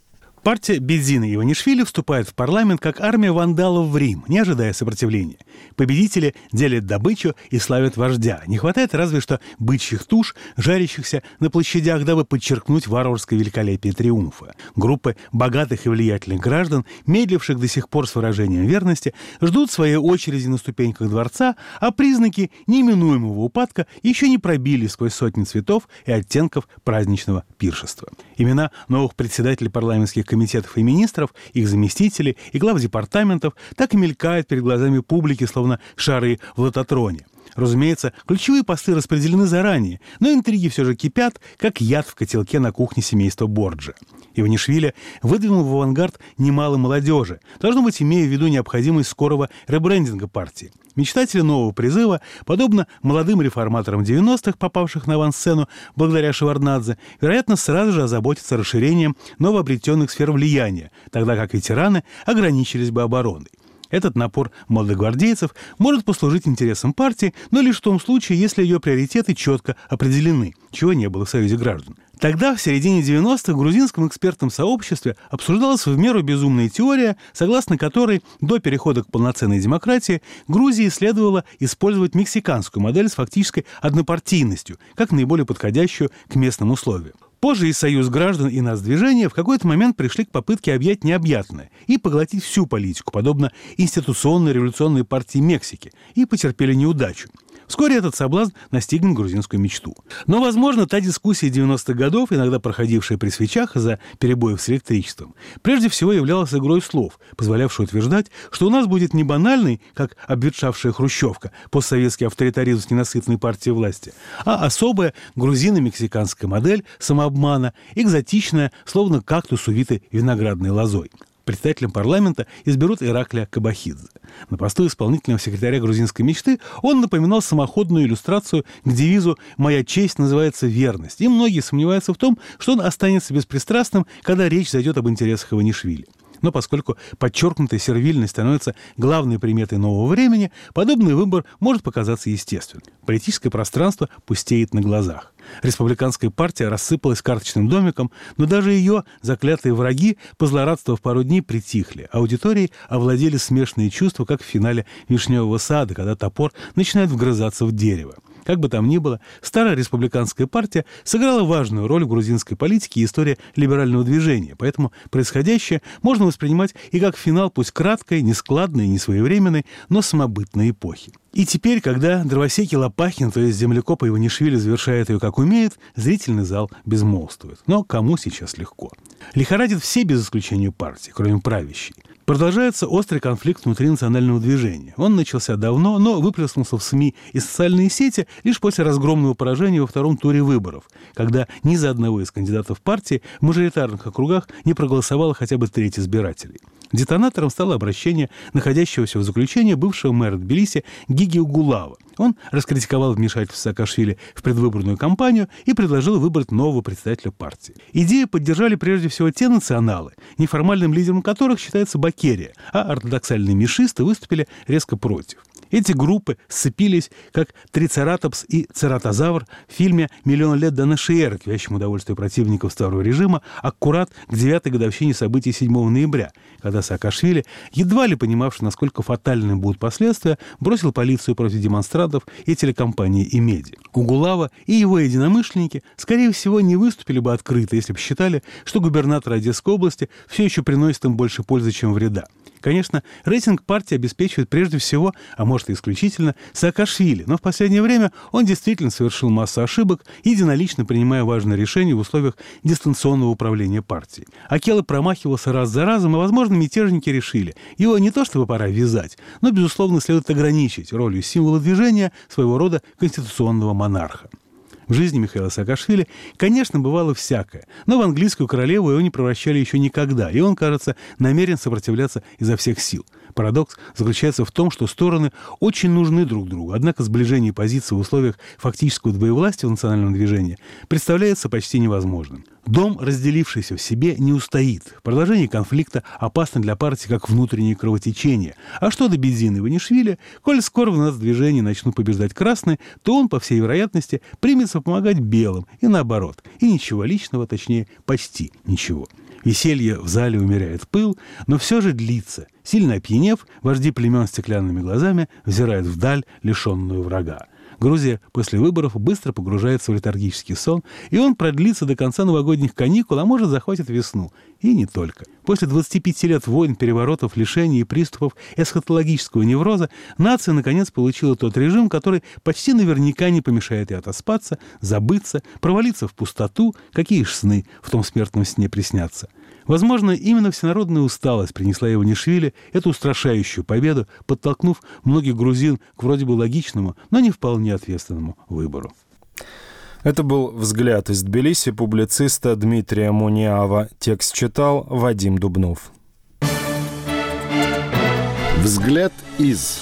Партия Бедзина Иванишвили вступает в парламент как армия вандалов в Рим, не ожидая сопротивления. Победители делят добычу и славят вождя. Не хватает разве что бычьих туш, жарящихся на площадях, дабы подчеркнуть варварское великолепие триумфа. Группы богатых и влиятельных граждан, медливших до сих пор с выражением верности, ждут своей очереди на ступеньках дворца, а признаки неминуемого упадка еще не пробили сквозь сотни цветов и оттенков праздничного пиршества. Имена новых председателей парламентских комитетов и министров, их заместителей и глав департаментов так и мелькают перед глазами публики, словно шары в лототроне. Разумеется, ключевые посты распределены заранее, но интриги все же кипят, как яд в котелке на кухне семейства Борджиа. Иванишвили выдвинул в авангард немало молодежи, должно быть, имея в виду необходимость скорого ребрендинга партии. Мечтатели нового призыва, подобно молодым реформаторам 90-х, попавших на авансцену благодаря Шеварднадзе, вероятно, сразу же озаботятся расширением новообретенных сфер влияния, тогда как ветераны ограничились бы обороной. Этот напор молодогвардейцев может послужить интересам партии, но лишь в том случае, если ее приоритеты четко определены, чего не было в Союзе граждан. Тогда, в середине 90-х, в грузинском экспертном сообществе обсуждалась в меру безумная теория, согласно которой до перехода к полноценной демократии Грузии следовало использовать мексиканскую модель с фактической однопартийностью, как наиболее подходящую к местным условиям. Позже и Союз граждан, и Нацдвижение в какой-то момент пришли к попытке объять необъятное и поглотить всю политику, подобно институционной революционной партии Мексики, и потерпели неудачу. Вскоре этот соблазн настигнет грузинскую мечту. Но, возможно, та дискуссия 90-х годов, иногда проходившая при свечах из-за перебоев с электричеством, прежде всего являлась игрой слов, позволявшей утверждать, что у нас будет не банальный, как обветшавшая хрущевка, постсоветский авторитаризм с ненасытной партией власти, а особая грузино-мексиканская модель самообмана, экзотичная, словно кактус, увитый виноградной лозой. Председателем парламента изберут Ираклия Кабахидзе. На посту исполнительного секретаря грузинской мечты он напоминал самоходную иллюстрацию к девизу «Моя честь называется верность», и многие сомневаются в том, что он останется беспристрастным, когда речь зайдет об интересах Иванишвили. Но поскольку подчеркнутая сервильность становится главной приметой нового времени, подобный выбор может показаться естественным. Политическое пространство пустеет на глазах. Республиканская партия рассыпалась карточным домиком, но даже ее заклятые враги, позлорадствовав пару дней, притихли. Аудиторией овладели смешанные чувства, как в финале «Вишневого сада», когда топор начинает вгрызаться в дерево. Как бы там ни было, старая республиканская партия сыграла важную роль в грузинской политике и истории либерального движения, поэтому происходящее можно воспринимать и как финал пусть краткой, нескладной, несвоевременной, но самобытной эпохи. И теперь, когда дровосеки Лопахин, то есть землекопы Иванишвили, завершает ее как умеет, зрительный зал безмолвствует. Но кому сейчас легко? Лихорадит все без исключения партии, кроме правящей. Продолжается острый конфликт внутри национального движения. Он начался давно, но выплеснулся в СМИ и социальные сети лишь после разгромного поражения во втором туре выборов, когда ни за одного из кандидатов партии в мажоритарных округах не проголосовало хотя бы треть избирателей. Детонатором стало обращение находящегося в заключении бывшего мэра Тбилиси Гиги Угулава. Он раскритиковал вмешательство Саакашвили в предвыборную кампанию и предложил выбрать нового председателя партии. Идею поддержали прежде всего те националы, неформальным лидером которых считается Бакерия, а ортодоксальные мишисты выступили резко против. Эти группы сцепились, как трицератопс и цератозавр в фильме «Миллион лет до нашей эры», к вящему удовольствию противников старого режима, аккурат к 9-й годовщине событий 7 ноября, когда Саакашвили, едва ли понимавший, насколько фатальны будут последствия, бросил полицию против демонстрантов и телекомпании и медиа. Угулава и его единомышленники, скорее всего, не выступили бы открыто, если бы считали, что губернатор Одесской области все еще приносит им больше пользы, чем вреда. Конечно, рейтинг партии обеспечивает прежде всего, а может и исключительно, Саакашвили, но в последнее время он действительно совершил массу ошибок, единолично принимая важные решения в условиях дистанционного управления партией. Акела промахивался раз за разом, и, возможно, мятежники решили, его не то чтобы пора вязать, но, безусловно, следует ограничить ролью символа движения своего рода конституционного монарха. В жизни Михаила Саакашвили, конечно, бывало всякое, но в английскую королеву его не превращали еще никогда, и он, кажется, намерен сопротивляться изо всех сил. Парадокс заключается в том, что стороны очень нужны друг другу, однако сближение позиций в условиях фактического двоевластия в национальном движении представляется почти невозможным. Дом, разделившийся в себе, не устоит. Продолжение конфликта опасно для партии как внутреннее кровотечение. А что до Бедзина и Иванишвили, коль скоро в нацдвижении начнут побеждать красные, то он, по всей вероятности, примется помогать белым и наоборот. И ничего личного, точнее, почти ничего. Веселье в зале умеряет пыл, но все же длится. Сильно опьянев, вожди племен стеклянными глазами взирают вдаль, лишенную врага. Грузия после выборов быстро погружается в летаргический сон, и он продлится до конца новогодних каникул, а может захватит весну. И не только. После 25 лет войн, переворотов, лишений и приступов эсхатологического невроза нация, наконец, получила тот режим, который почти наверняка не помешает ей отоспаться, забыться, провалиться в пустоту, какие ж сны в том смертном сне приснятся. Возможно, именно всенародная усталость принесла Иванишвили эту устрашающую победу, подтолкнув многих грузин к вроде бы логичному, но не вполне ответственному выбору. Это был «Взгляд из Тбилиси» публициста Дмитрия Муниава. Текст читал Вадим Дубнов. «Взгляд из».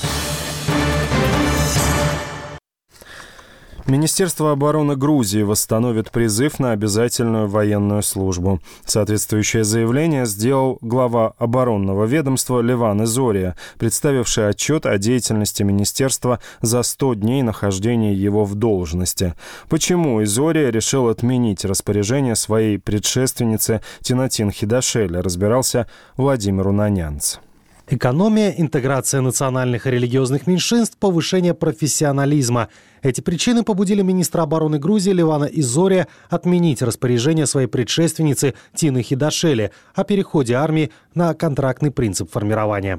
Министерство обороны Грузии восстановит призыв на обязательную военную службу. Соответствующее заявление сделал глава оборонного ведомства Леван Изория, представивший отчет о деятельности министерства за 100 дней нахождения его в должности. Почему Изория решил отменить распоряжение своей предшественницы Тинатин Хидашели, разбирался Владимир Унанянц. Экономия, интеграция национальных и религиозных меньшинств, повышение профессионализма. Эти причины побудили министра обороны Грузии Левана Изория отменить распоряжение своей предшественницы Тины Хидашели о переходе армии на контрактный принцип формирования.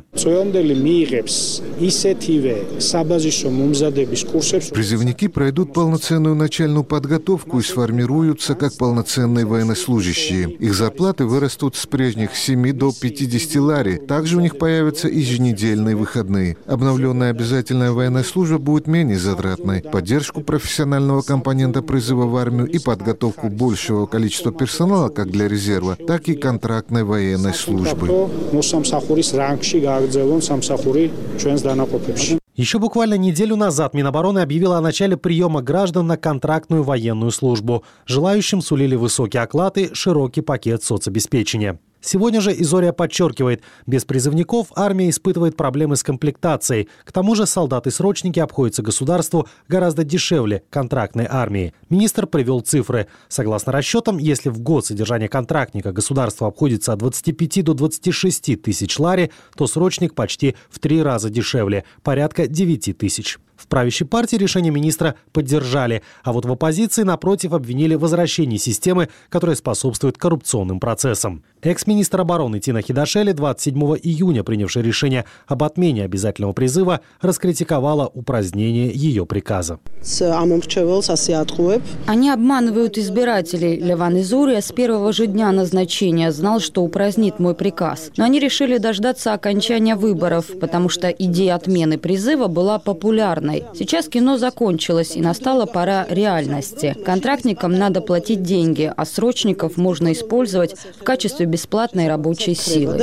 Призывники пройдут полноценную начальную подготовку и сформируются как полноценные военнослужащие. Их зарплаты вырастут с прежних 7 до 50 лари. Также у них появятся еженедельные выходные. Обновленная обязательная военная служба будет менее затратной. Поддержку профессионального компонента призыва в армию и подготовку большего количества персонала как для резерва, так и контрактной военной службы. Еще буквально неделю назад Минобороны объявила о начале приема граждан на контрактную военную службу. Желающим сулили высокий оклад и широкий пакет соцобеспечения. Сегодня же Изория подчеркивает, без призывников армия испытывает проблемы с комплектацией. К тому же солдаты-срочники обходятся государству гораздо дешевле контрактной армии. Министр привел цифры. Согласно расчетам, если в год содержание контрактника государство обходится от 25 до 26 тысяч лари, то срочник почти в 3 раза дешевле, порядка 9 тысяч. В правящей партии решение министра поддержали, а вот в оппозиции, напротив, обвинили в возвращении системы, которая способствует коррупционным процессам. Экс-министр обороны Тина Хидашели, 27 июня принявшая решение об отмене обязательного призыва, раскритиковала упразднение ее приказа. Они обманывают избирателей. Леван Изория с первого же дня назначения знал, что упразднит мой приказ. Но они решили дождаться окончания выборов, потому что идея отмены призыва была популярной. Сейчас кино закончилось, и настала пора реальности. Контрактникам надо платить деньги, а срочников можно использовать в качестве бесплатной рабочей силы.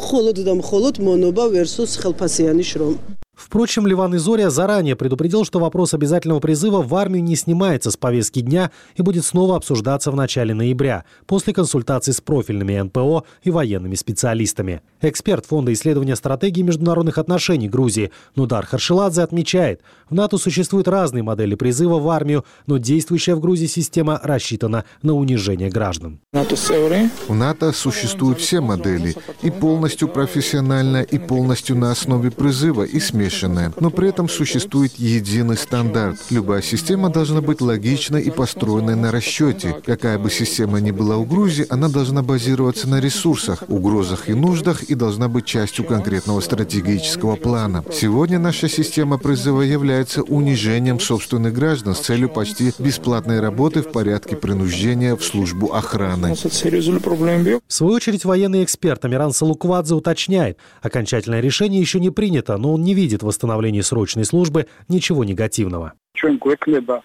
Впрочем, Леван Изория заранее предупредил, что вопрос обязательного призыва в армию не снимается с повестки дня и будет снова обсуждаться в начале ноября, после консультаций с профильными НПО и военными специалистами. Эксперт Фонда исследования стратегии международных отношений Грузии Нудар Харшиладзе отмечает, в НАТО существуют разные модели призыва в армию, но действующая в Грузии система рассчитана на унижение граждан. В НАТО существуют все модели, и полностью профессиональная, и полностью на основе призыва, и смешанная. Но при этом существует единый стандарт. Любая система должна быть логичной и построенной на расчете. Какая бы система ни была у Грузии, она должна базироваться на ресурсах, угрозах и нуждах и должна быть частью конкретного стратегического плана. Сегодня наша система призыва является унижением собственных граждан с целью почти бесплатной работы в порядке принуждения в службу охраны. В свою очередь, военный эксперт Амиран Салуквадзе уточняет, окончательное решение еще не принято, но он не видит в восстановлении срочной службы ничего негативного.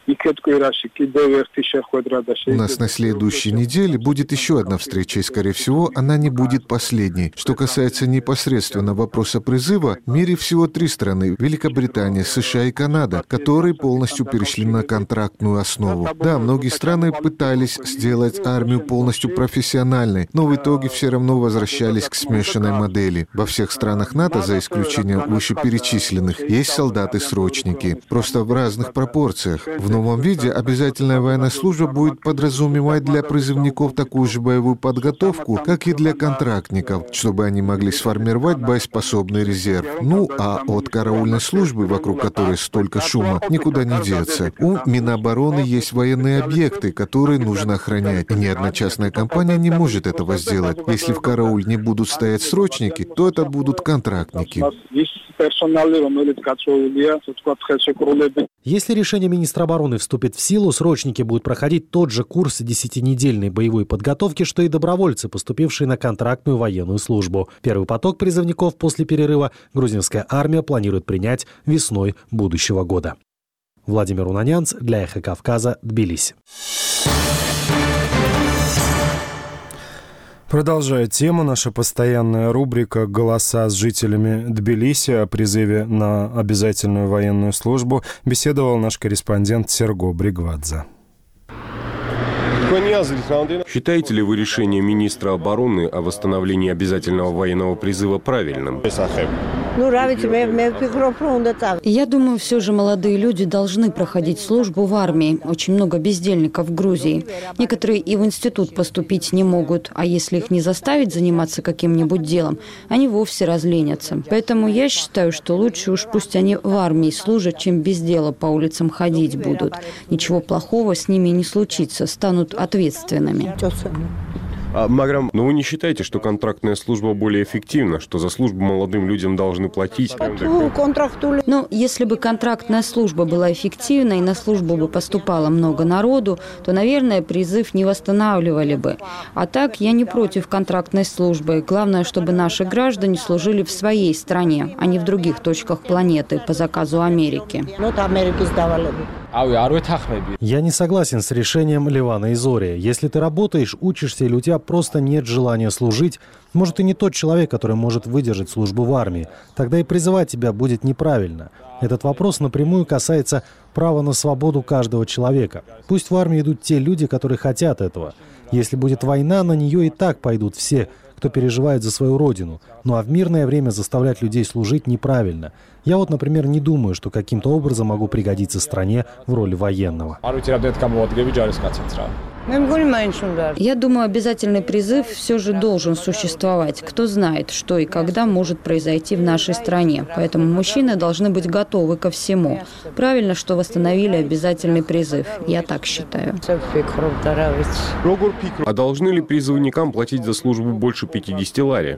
У нас на следующей неделе будет еще одна встреча, и, скорее всего, она не будет последней. Что касается непосредственно вопроса призыва, в мире всего 3 страны – Великобритания, США и Канада, которые полностью перешли на контрактную основу. Да, многие страны пытались сделать армию полностью профессиональной, но в итоге все равно возвращались к смешанной модели. Во всех странах НАТО, за исключением вышеперечисленных, есть солдаты-срочники, просто в разных пропорциях. В новом виде обязательная военная служба будет подразумевать для призывников такую же боевую подготовку, как и для контрактников, чтобы они могли сформировать боеспособный резерв. Ну, а от караульной службы, вокруг которой столько шума, никуда не деться. У Минобороны есть военные объекты, которые нужно охранять. И ни одна частная компания не может этого сделать. Если в карауле не будут стоять срочники, то это будут контрактники. Если решение министра обороны вступит в силу, срочники будут проходить тот же курс 10-недельной боевой подготовки, что и добровольцы, поступившие на контрактную военную службу. Первый поток призывников после перерыва грузинская армия планирует принять весной будущего года. Владимир Унанянц для «Эхо Кавказа», Тбилиси. Продолжая тему, наша постоянная рубрика «Голоса с жителями Тбилиси» о призыве на обязательную военную службу беседовал наш корреспондент Серго Бригвадзе. Считаете ли вы решение министра обороны о восстановлении обязательного военного призыва правильным? Я думаю, все же молодые люди должны проходить службу в армии. Очень много бездельников в Грузии. Некоторые и в институт поступить не могут, а если их не заставить заниматься каким-нибудь делом, они вовсе разленятся. Поэтому я считаю, что лучше уж пусть они в армии служат, чем без дела по улицам ходить будут. Ничего плохого с ними не случится, станут ответственными. Но вы не считаете, что контрактная служба более эффективна, что за службу молодым людям должны платить? Но если бы контрактная служба была эффективна и на службу бы поступало много народу, то, наверное, призыв не восстанавливали бы. А так, я не против контрактной службы. Главное, чтобы наши граждане служили в своей стране, а не в других точках планеты по заказу Америки. Я не согласен с решением Левана и Зори. Если ты работаешь, учишься или у тебя просто нет желания служить, может, ты не тот человек, который может выдержать службу в армии, тогда и призывать тебя будет неправильно. Этот вопрос напрямую касается права на свободу каждого человека. Пусть в армию идут те люди, которые хотят этого. Если будет война, на нее и так пойдут все, кто переживает за свою родину. Ну а в мирное время заставлять людей служить неправильно. Я вот, например, не думаю, что каким-то образом могу пригодиться стране в роли военного. Я думаю, обязательный призыв все же должен существовать. Кто знает, что и когда может произойти в нашей стране. Поэтому мужчины должны быть готовы ко всему. Правильно, что восстановили обязательный призыв. Я так считаю. А должны ли призывникам платить за службу больше 50 лари?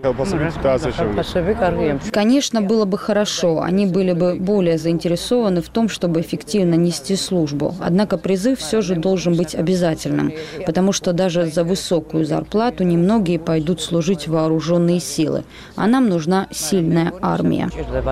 Конечно, было бы хорошо. Они были бы более заинтересованы в том, чтобы эффективно нести службу. Однако призыв все же должен быть обязательным, потому что даже за высокую зарплату немногие пойдут служить в вооруженные силы. А нам нужна сильная армия.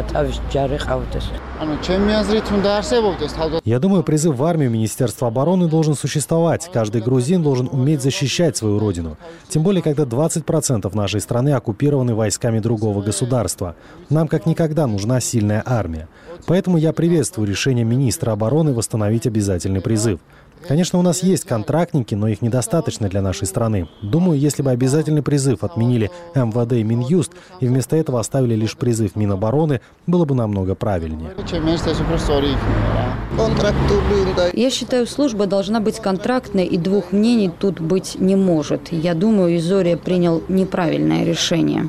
Я думаю, призыв в армию Министерства обороны должен существовать. Каждый грузин должен уметь защищать свою родину. Тем более, когда 20% нашей страны оккупированы войсками другого государства. Нам как никогда нужна сильная армия. Поэтому я приветствую решение министра обороны восстановить обязательный призыв. Конечно, у нас есть контрактники, но их недостаточно для нашей страны. Думаю, если бы обязательный призыв отменили МВД и Минюст, и вместо этого оставили лишь призыв Минобороны, было бы намного правильнее. Я считаю, служба должна быть контрактной, и двух мнений тут быть не может. Я думаю, Изория принял неправильное решение.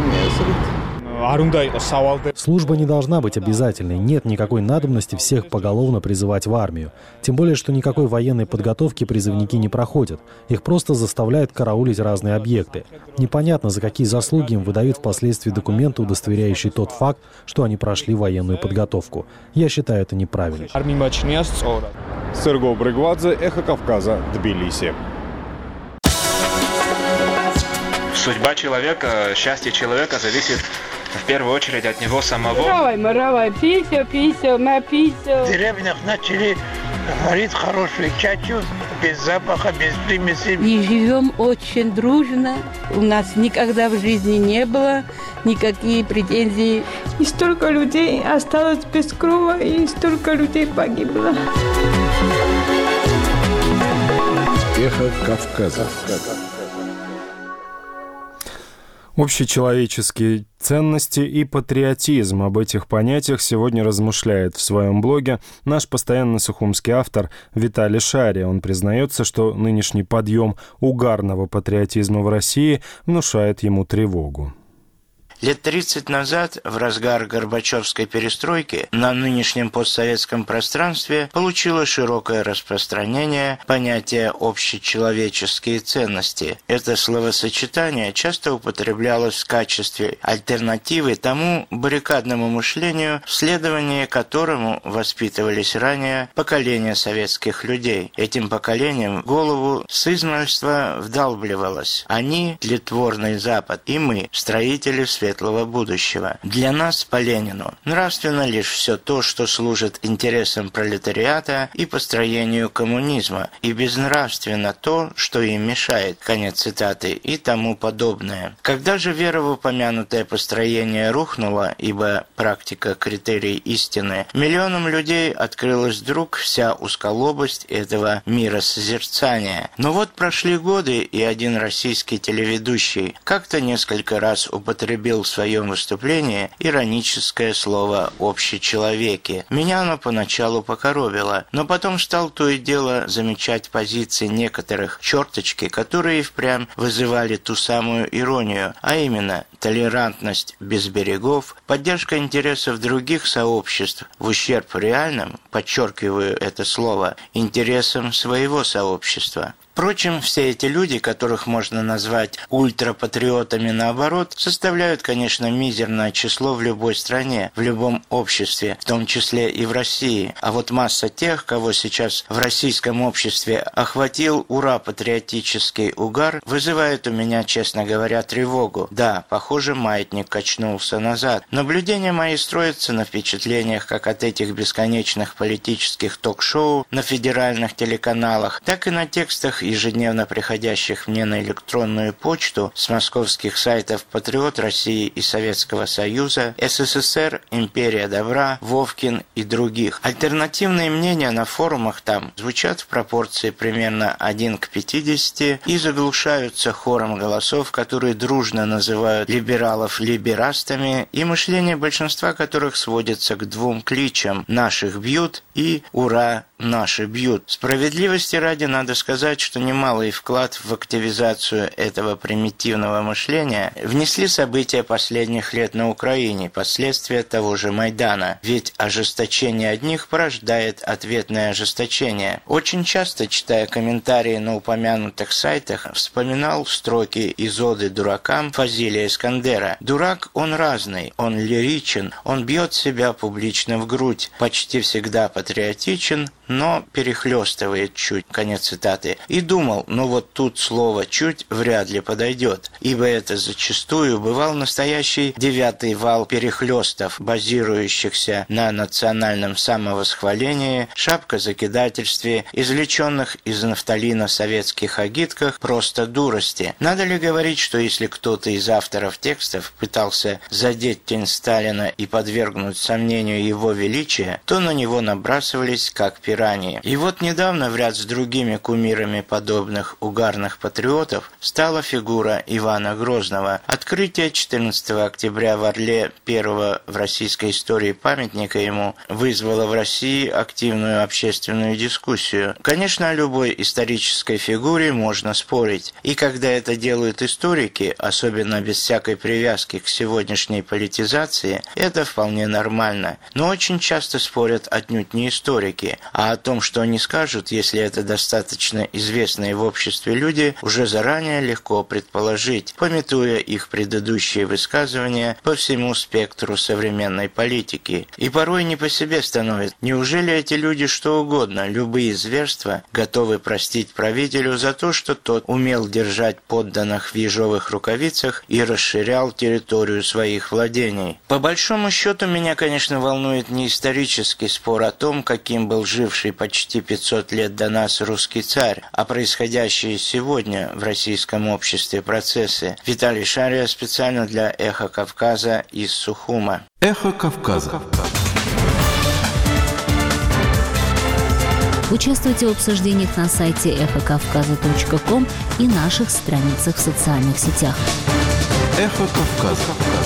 Служба не должна быть обязательной. Нет никакой надобности всех поголовно призывать в армию. Тем более, что никакой военной подготовки призывники не проходят. Их просто заставляют караулить разные объекты. Непонятно, за какие заслуги им выдают впоследствии документы, удостоверяющие тот факт, что они прошли военную подготовку. Я считаю это неправильно. Серго Бригвадзе, «Эхо Кавказа», Тбилиси. Судьба человека, счастье человека зависит в первую очередь от него самого. В деревнях начали Говорит хорошую чачу, без запаха, без примесей. И живем очень дружно. У нас никогда в жизни не было никакие претензий. И столько людей осталось без крова, и столько людей погибло. Эхо Кавказа. Общечеловеческие ценности и патриотизм. Об этих понятиях сегодня размышляет в своем блоге наш постоянно сухумский автор Виталий Шария. Он признается, что нынешний подъем угарного патриотизма в России внушает ему тревогу. Лет 30 назад, в разгар Горбачевской перестройки, на нынешнем постсоветском пространстве получило широкое распространение понятие «общечеловеческие ценности». Это словосочетание часто употреблялось в качестве альтернативы тому баррикадному мышлению, в следовании которому воспитывались ранее поколения советских людей. Этим поколением в голову с измальства вдалбливалось: они – тлетворный Запад, и мы – строители светлого будущего. Для нас, по Ленину, нравственно лишь все то, что служит интересам пролетариата и построению коммунизма, и безнравственно то, что им мешает, конец цитаты, и тому подобное. Когда же вера в упомянутое построение рухнула, ибо практика критерий истины, миллионам людей открылась вдруг вся узколобость этого миросозерцания. Но вот прошли годы, и один российский телеведущий как-то несколько раз употребил в своем выступлении ироническое слово «общечеловеки». Меня оно поначалу покоробило, но потом стал то и дело замечать позиции некоторых черточки, которые впрямь вызывали ту самую иронию, а именно толерантность без берегов, поддержка интересов других сообществ в ущерб реальным, подчеркиваю это слово, интересам своего сообщества. Впрочем, все эти люди, которых можно назвать ультрапатриотами наоборот, составляют, конечно, мизерное число в любой стране, в любом обществе, в том числе и в России. А вот масса тех, кого сейчас в российском обществе охватил ура-патриотический угар, вызывает у меня, честно говоря, тревогу. Да, похоже, маятник качнулся назад. Наблюдения мои строятся на впечатлениях как от этих бесконечных политических ток-шоу на федеральных телеканалах, так и на текстах, ежедневно приходящих мне на электронную почту с московских сайтов «Патриот России» и Советского Союза, СССР, Империя Добра, Вовкин и других. Альтернативные мнения на форумах там звучат в пропорции примерно 1 к 50 и заглушаются хором голосов, которые дружно называют либералов либерастами, и мышление большинства которых сводится к двум кличам «наших бьют» и «ура, наши бьют». Справедливости ради надо сказать, что немалый вклад в активизацию этого примитивного мышления внесли события последних лет на Украине, последствия того же Майдана. Ведь ожесточение одних порождает ответное ожесточение. Очень часто, читая комментарии на упомянутых сайтах, вспоминал строки из оды дуракам Фазилия Искандера. Дурак он разный, он лиричен, он бьет себя публично в грудь, почти всегда патриотичен, но перехлестывает чуть, конец цитаты. И думал, ну вот тут слово «чуть» вряд ли подойдет, ибо это зачастую бывал настоящий девятый вал перехлестов, базирующихся на национальном самовосхвалении, шапкозакидательстве, извлеченных из нафталина советских агитках просто дурости. Надо ли говорить, что если кто-то из авторов текстов пытался задеть тень Сталина и подвергнуть сомнению его величия, то на него набрасывались как пираньи. И вот недавно в ряд с другими кумирами подобных угарных патриотов стала фигура Ивана Грозного. Открытие 14 октября в Орле первого в российской истории памятника ему вызвало в России активную общественную дискуссию. Конечно, о любой исторической фигуре можно спорить. И когда это делают историки, особенно без всякой привязки к сегодняшней политизации, это вполне нормально. Но очень часто спорят отнюдь не историки, а о том, что они скажут, если это достаточно известные в обществе люди, уже заранее легко предположить, памятуя их предыдущие высказывания по всему спектру современной политики. И порой не по себе становится. Неужели эти люди что угодно, любые зверства, готовы простить правителю за то, что тот умел держать подданных в ежовых рукавицах и расширял территорию своих владений? По большому счету, меня, конечно, волнует не исторический спор о том, каким был жив живший почти 500 лет до нас русский царь, а происходящие сегодня в российском обществе процессы. Виталий Шария специально для «Эхо Кавказа» из Сухума. Эхо Кавказа. Участвуйте в обсуждениях на сайте эхокавказа.ком и наших страницах в социальных сетях. Эхо Кавказа.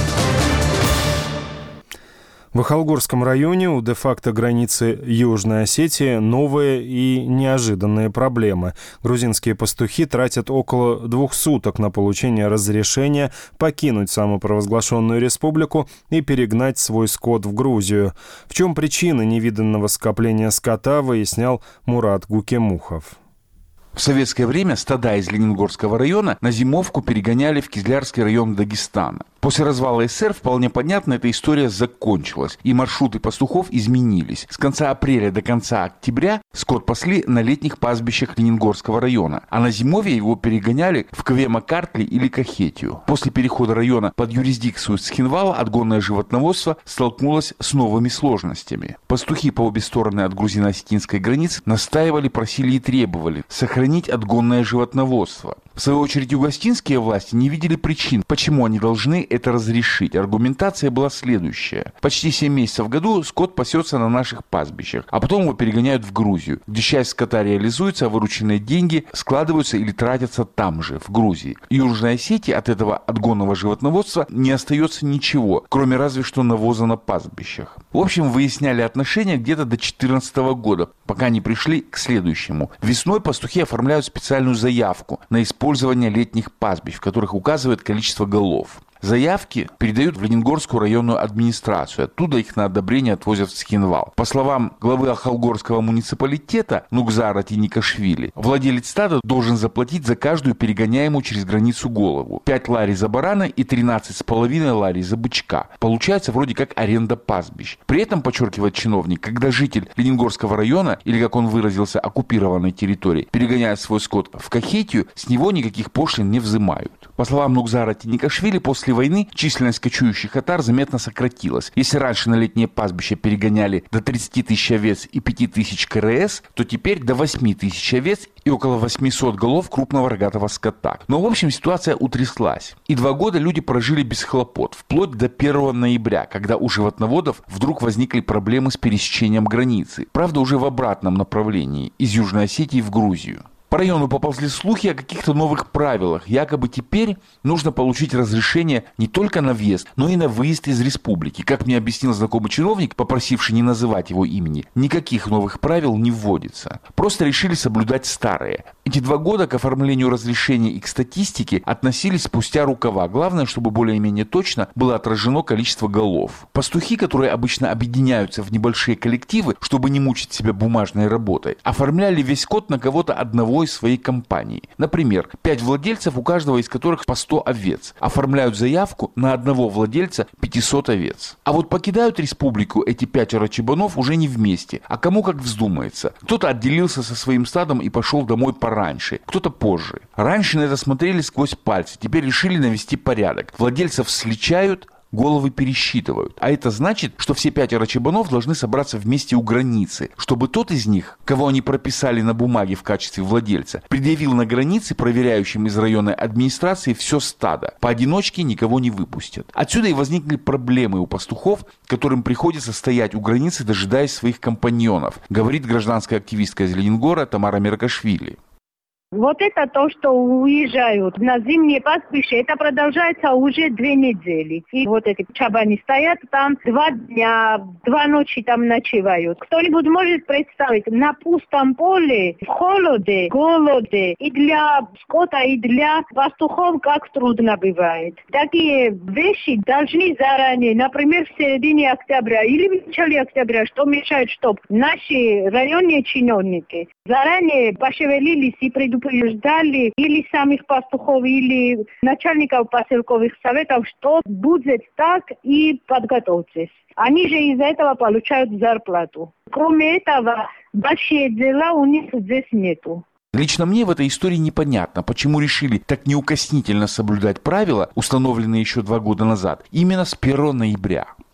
В Ахалгорском районе у де-факто границы Южной Осетии новые и неожиданные проблемы. Грузинские пастухи тратят около 2 суток на получение разрешения покинуть самопровозглашенную республику и перегнать свой скот в Грузию. В чем причина невиданного скопления скота, выяснял Мурат Гукемухов. В советское время стада из Лениногорского района на зимовку перегоняли в Кизлярский район Дагестана. После развала СССР, вполне понятно, эта история закончилась, и маршруты пастухов изменились. С конца апреля до конца октября скот пасли на летних пастбищах Лениногорского района, а на зимовье его перегоняли в Квема-Картли или Кахетию. После перехода района под юрисдикцию Цхинвала отгонное животноводство столкнулось с новыми сложностями. Пастухи по обе стороны от грузино-осетинской границы настаивали, просили и требовали сохранить отгонное животноводство. В свою очередь, югоостинские власти не видели причин, почему они должны это разрешить. Аргументация была следующая. Почти 7 месяцев в году скот пасется на наших пастбищах, а потом его перегоняют в Грузию, где часть скота реализуется, а вырученные деньги складываются или тратятся там же, в Грузии. В Южной Осетии от этого отгонного животноводства не остается ничего, кроме разве что навоза на пастбищах. В общем, выясняли отношения где-то до 2014 года, пока не пришли к следующему. Весной пастухи оформляют специальную заявку на использование летних пастбищ, в которых указывает количество голов. Заявки передают в Лениногорскую районную администрацию. Оттуда их на одобрение отвозят в Цхинвал. По словам главы Ахалгорского муниципалитета Нугзара Тиникашвили, владелец стада должен заплатить за каждую перегоняемую через границу голову. 5 лари за барана и 13,5 лари за бычка. Получается вроде как аренда пастбищ. При этом, подчеркивает чиновник, когда житель Лениногорского района, или как он выразился, оккупированной территории, перегоняет свой скот в Кахетию, с него никаких пошлин не взимают. По словам Нугзара Тиникашвили, после войны численность кочующих татар заметно сократилась. Если раньше на летнее пастбище перегоняли до 30 тысяч овец и 5 тысяч КРС, то теперь до 8 тысяч овец и около 800 голов крупного рогатого скота. Но, в общем, ситуация утряслась. И 2 года люди прожили без хлопот, вплоть до 1 ноября, когда у животноводов вдруг возникли проблемы с пересечением границы. Правда, уже в обратном направлении, из Южной Осетии в Грузию. По району поползли слухи о каких-то новых правилах. Якобы теперь нужно получить разрешение не только на въезд, но и на выезд из республики. Как мне объяснил знакомый чиновник, попросивший не называть его имени, никаких новых правил не вводится. Просто решили соблюдать старые. Эти 2 года к оформлению разрешений и к статистике относились спустя рукава. Главное, чтобы более-менее точно было отражено количество голов. Пастухи, которые обычно объединяются в небольшие коллективы, чтобы не мучить себя бумажной работой, оформляли весь скот на кого-то одного из своей компании. Например, 5 владельцев, у каждого из которых по 100 овец. Оформляют заявку на одного владельца 500 овец. А вот покидают республику эти 5 чебанов уже не вместе, а кому как вздумается. Кто-то отделился со своим стадом и пошел домой пораньше, кто-то позже. Раньше на это смотрели сквозь пальцы, теперь решили навести порядок. Владельцев сличают, головы пересчитывают. А это значит, что все 5 чебанов должны собраться вместе у границы, чтобы тот из них, кого они прописали на бумаге в качестве владельца, предъявил на границе проверяющим из районной администрации все стадо. Поодиночке никого не выпустят. Отсюда и возникли проблемы у пастухов, которым приходится стоять у границы, дожидаясь своих компаньонов, говорит гражданская активистка из Ленингора Тамара Меркашвили. Вот это то, что уезжают на зимние пастбища, это продолжается уже 2 недели. И вот эти чабани стоят там 2 дня, 2 ночи там ночевают. Кто-нибудь может представить, на пустом поле, в холоде, голоде, и для скота, и для пастухов как трудно бывает. Такие вещи должны заранее, например, в середине октября или в начале октября, что мешает, чтобы наши районные чиновники заранее пошевелились и предупреждали или самих пастухов, или начальников поселковых советов, что будет так, и подготовьтесь. Они же из-за этого получают зарплату. Кроме этого, большие дела у них здесь нету. Лично мне в этой истории непонятно, почему решили так неукоснительно соблюдать правила, установленные еще 2 года назад, именно с 1 ноября.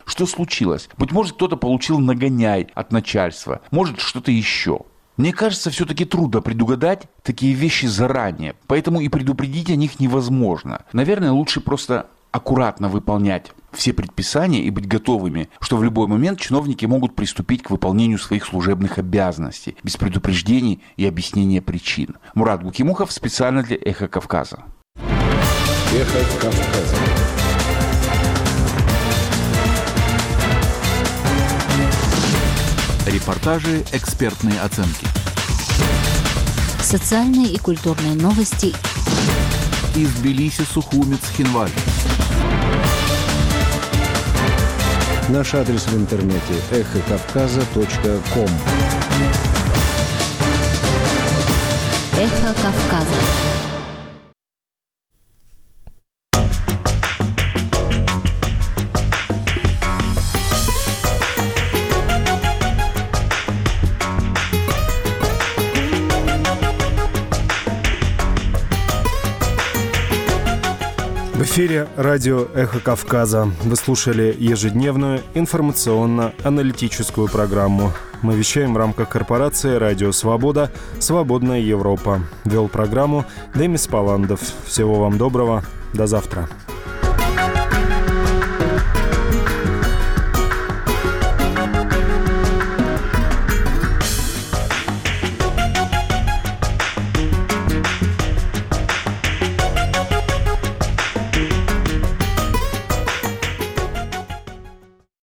Что случилось? Быть может, кто-то получил нагоняй от начальства, может, что-то еще. Мне кажется, все-таки трудно предугадать такие вещи заранее, поэтому и предупредить о них невозможно. Наверное, лучше просто аккуратно выполнять все предписания и быть готовыми, что в любой момент чиновники могут приступить к выполнению своих служебных обязанностей, без предупреждений и объяснения причин. Мурат Гукимухов специально для «Эхо Кавказа». «Эхо Кавказа». Репортажи, экспертные оценки. Социальные и культурные новости. Из Тбилиси, Сухуми, Цхинваль. Наш адрес в интернете эхокавказа.ком. Эхо Кавказа. В эфире радио «Эхо Кавказа». Вы слушали ежедневную информационно-аналитическую программу. Мы вещаем в рамках корпорации «Радио Свобода. Свободная Европа». Вел программу Демис Паландов. Всего вам доброго. До завтра.